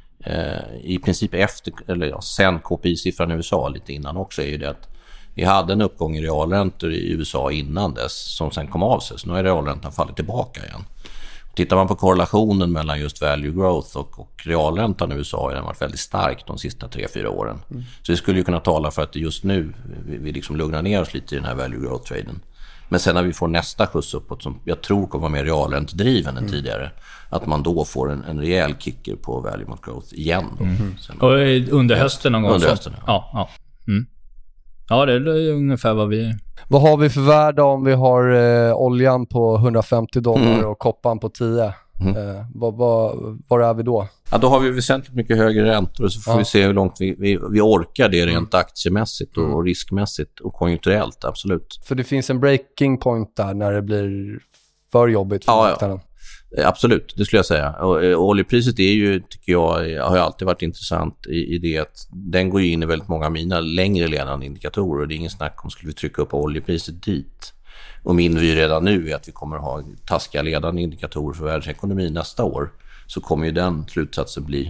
uh, i princip efter, eller ja, sen K P I-siffran i U S A lite innan också, är ju det att vi hade en uppgång i realräntor i U S A innan dess som sen kom av sig. Så nu har realräntan fallit tillbaka igen. Tittar man på korrelationen mellan just value growth och, och realräntan i U S A har den varit väldigt stark de sista tre fyra åren. Mm. Så det skulle ju kunna tala för att det just nu vi, vi liksom lugnar ner oss lite i den här value growth-traden. Men sen när vi får nästa skjuts uppåt som jag tror kommer vara mer realräntedriven än mm. tidigare, att man då får en, en rejäl kicker på value mot growth igen. Då. Mm. Sen, och under hösten någon gång? Under hösten, ja. ja, ja. Mm. Ja, det är ungefär vad vi... Vad har vi för värde om vi har eh, oljan på hundrafemtio dollar mm. och koppan på tio? Mm. Eh, vad, vad, var är vi då? Ja, då har vi väsentligt mycket högre räntor och så får ja. vi se hur långt vi, vi, vi orkar det rent mm. aktiemässigt och, och riskmässigt och konjunkturellt, absolut. För det finns en breaking point där när det blir för jobbigt för ja, marknaden. Ja. Absolut, det skulle jag säga. Och, och oljepriset är ju, tycker jag, har ju alltid varit intressant i, i det att den går in i väldigt många av mina längre ledande indikatorer och det är ingen snack om skulle vi trycka upp oljepriset dit. Och min vy redan nu är att vi kommer att ha taskiga ledande indikatorer för världsekonomin nästa år, så kommer ju den slutsatsen bli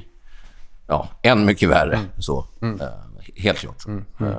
ja, än mycket värre. Mm. Så, mm. Uh, helt klart. Så. Mm. Mm.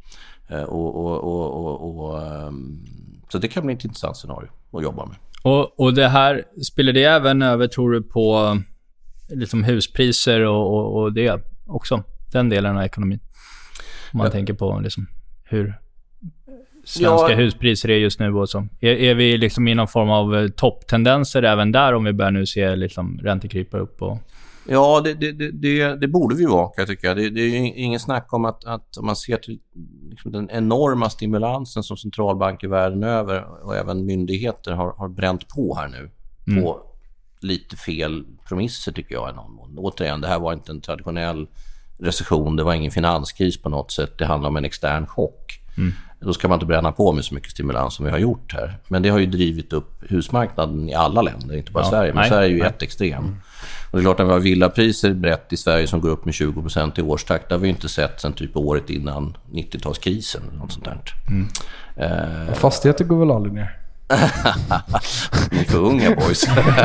Uh, och, och, och, och, och, um, så det kan bli ett intressant scenario att jobba med. Och, och det här, spelar det även över, tror du, på liksom huspriser och, och, och det också? Den delen av ekonomin. Om man ja. tänker på liksom hur svenska ja. huspriser är just nu och så. Är, är vi liksom i någon form av topptendenser även där om vi börjar nu se liksom räntekrypa upp? Och... Ja, det, det, det, det borde vi vara, kan jag tycka. Det, det är ju ingen snack om att, att om man ser till liksom den enorma stimulansen som centralbanker världen över och även myndigheter har, har bränt på här nu mm. på lite fel promisser, tycker jag. Återigen, det här var inte en traditionell recession, det var ingen finanskris på något sätt, det handlar om en extern chock. Mm. Då ska man inte bränna på med så mycket stimulans som vi har gjort här. Men det har ju drivit upp husmarknaden i alla länder, inte bara ja, Sverige. Men nej, Sverige är ju nej. ett extrem. Mm. Och det är klart att vi har villapriser brett i Sverige som går upp med tjugo procent i årstakt. Det har vi inte sett sedan typ året innan nittiotalskrisen eller något sånt där. Mm. Uh, Fastigheter går väl aldrig ner? Ni är för unga, boys.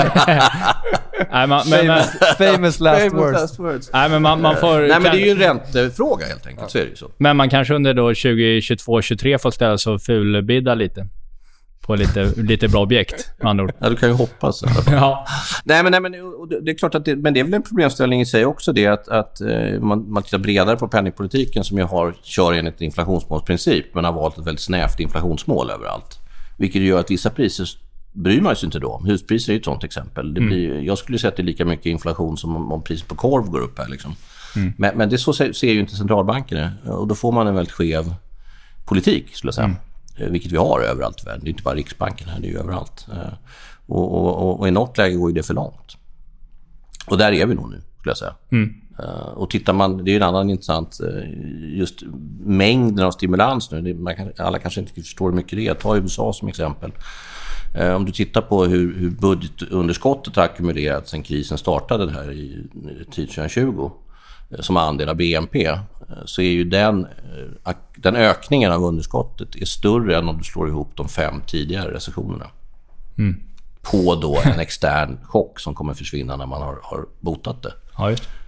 Nej, man, men, famous, famous last famous words. Last words. Nej, men man, man får, Nej, men kan... det är ju en räntefråga helt enkelt, ja. Så är det ju så. Men man kanske under då tjugo tjugotvå tjugotre får ställa sig och fulbidda lite på lite, lite bra objekt, med andra ord. Ja, du kan ju hoppas. Ja. Nej, men, nej, men det är klart att det, men det är väl en problemställning i sig också det att, att man, man tittar bredare på penningpolitiken som ju har, kör enligt inflationsmålsprincip men har valt ett väldigt snävt inflationsmål överallt. Vilket gör att vissa priser bryr man sig inte då om. Huspriser är ett sånt exempel. Det blir, mm. Jag skulle säga att det är lika mycket inflation som om, om priset på korv går upp här. Liksom. Mm. Men, men det så ser ju inte centralbankerna. Och då får man en väldigt skev politik, skulle jag säga. Mm. Vilket vi har överallt i världen. Det är inte bara Riksbanken här, det är ju överallt. Och, och, och, och i något läge går ju det för långt. Och där är vi nog nu, skulle jag säga. Mm. Och tittar man, det är ju en annan intressant, just mängden av stimulans nu. Det, man kan, alla kanske inte förstår hur mycket det är. Ta U S A som exempel. Om du tittar på hur, hur budgetunderskottet har ackumulerats sedan krisen startade här i tjugo tjugo som andel av B N P, så är ju den, den ökningen av underskottet är större än om du slår ihop de fem tidigare recessionerna. Mm. På då en extern chock som kommer försvinna när man har, har botat det. Ja, just.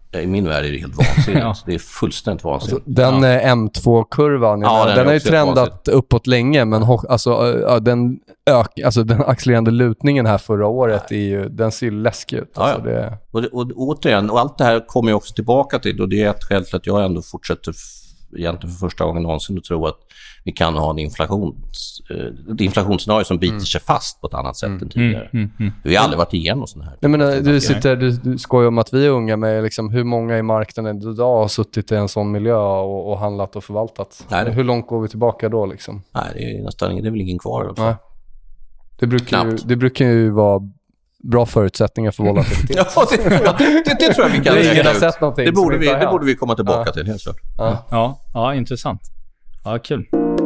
I min värld är det helt vansinnigt. Ja. Det är fullständigt vansinnigt. Alltså, den ja. M två-kurvan, ja, den, den har ju trendat vansinnigt. Uppåt länge, men alltså, ja, den, ök, alltså, den accelererande lutningen här förra året, är ju, den ser ju läskig ut. Alltså, ja, ja. Det... Och, och, och återigen, och allt det här kommer jag också tillbaka till, och det är ett skäl till att jag ändå fortsätter egentligen för första gången någonsin att tro att vi kan ha en inflations, eh, ett inflationsscenario som biter mm. sig fast på ett annat sätt mm. än tidigare. Mm. Mm. Vi har aldrig varit igenom sån här. Jag menar, du, sitter, du, du skojar om att vi är unga, med liksom, hur många i marknaden idag har suttit i en sån miljö och, och handlat och förvaltat? Nej, det... Hur långt går vi tillbaka då? Liksom? Nej, det är nästan det är väl ingen kvar. Nej. Det, brukar ju, det brukar ju vara bra förutsättningar för volatilitet. Ja, det, det, det tror jag vi kan räkna ut. Det borde vi, det borde vi komma tillbaka ja. till, helt klart. Ja. Ja, ja, intressant. Ja, kul.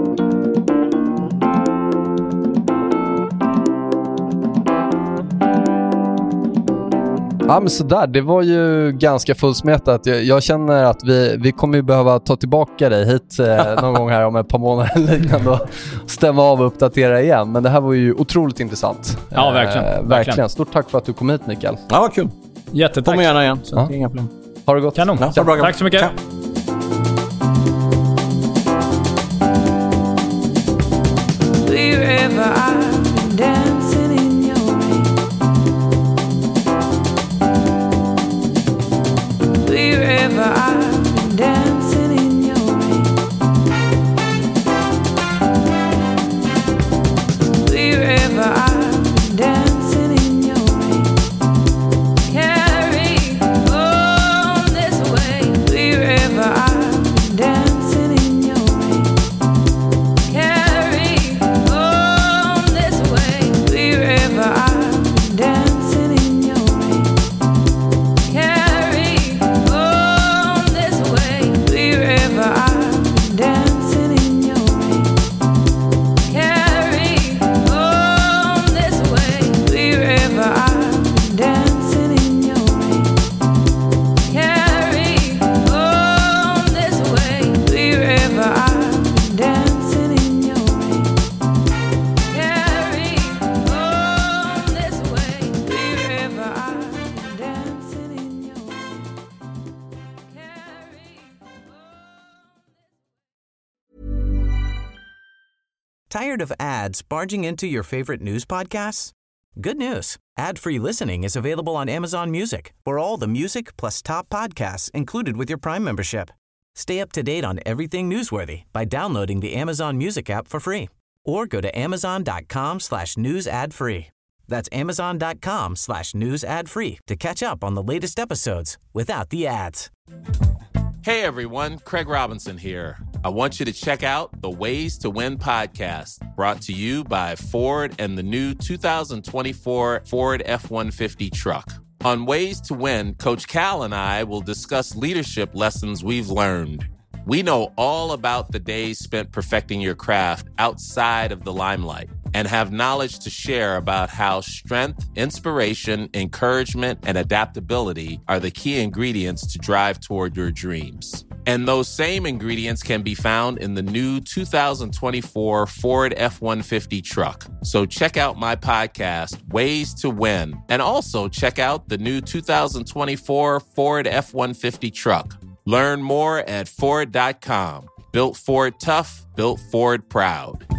Ja, men sådär, det var ju ganska fullsmetat. Jag, jag känner att vi, vi kommer ju behöva ta tillbaka dig hit eh, någon gång här om ett par månader liknande och stämma av och uppdatera igen. Men det här var ju otroligt intressant. Ja, verkligen. Eh, verkligen. verkligen. Stort tack för att du kom hit, Mikael. Ja, vad kul. Jättetack. Kom gärna igen. Så ja. det är inga problem. Ha det gott. Kanon. Ja, ja. Tack så mycket. Ja. Tired of ads barging into your favorite news podcasts? Good news. Ad-free listening is available on Amazon Music for all the music plus top podcasts included with your Prime membership. Stay up to date on everything newsworthy by downloading the Amazon Music app for free or go to amazon.com slash news ad free. That's amazon.com slash news ad free to catch up on the latest episodes without the ads. Hey everyone, Craig Robinson here. I want you to check out the Ways to Win podcast, brought to you by Ford and the new two thousand twenty-four Ford F one fifty truck. On Ways to Win, Coach Cal and I will discuss leadership lessons we've learned. We know all about the days spent perfecting your craft outside of the limelight and have knowledge to share about how strength, inspiration, encouragement, and adaptability are the key ingredients to drive toward your dreams. And those same ingredients can be found in the new two thousand twenty-four Ford F one fifty truck. So check out my podcast, Ways to Win, and also check out the new two thousand twenty-four Ford F one fifty truck. Learn more at Ford dot com. Built Ford tough, built Ford proud.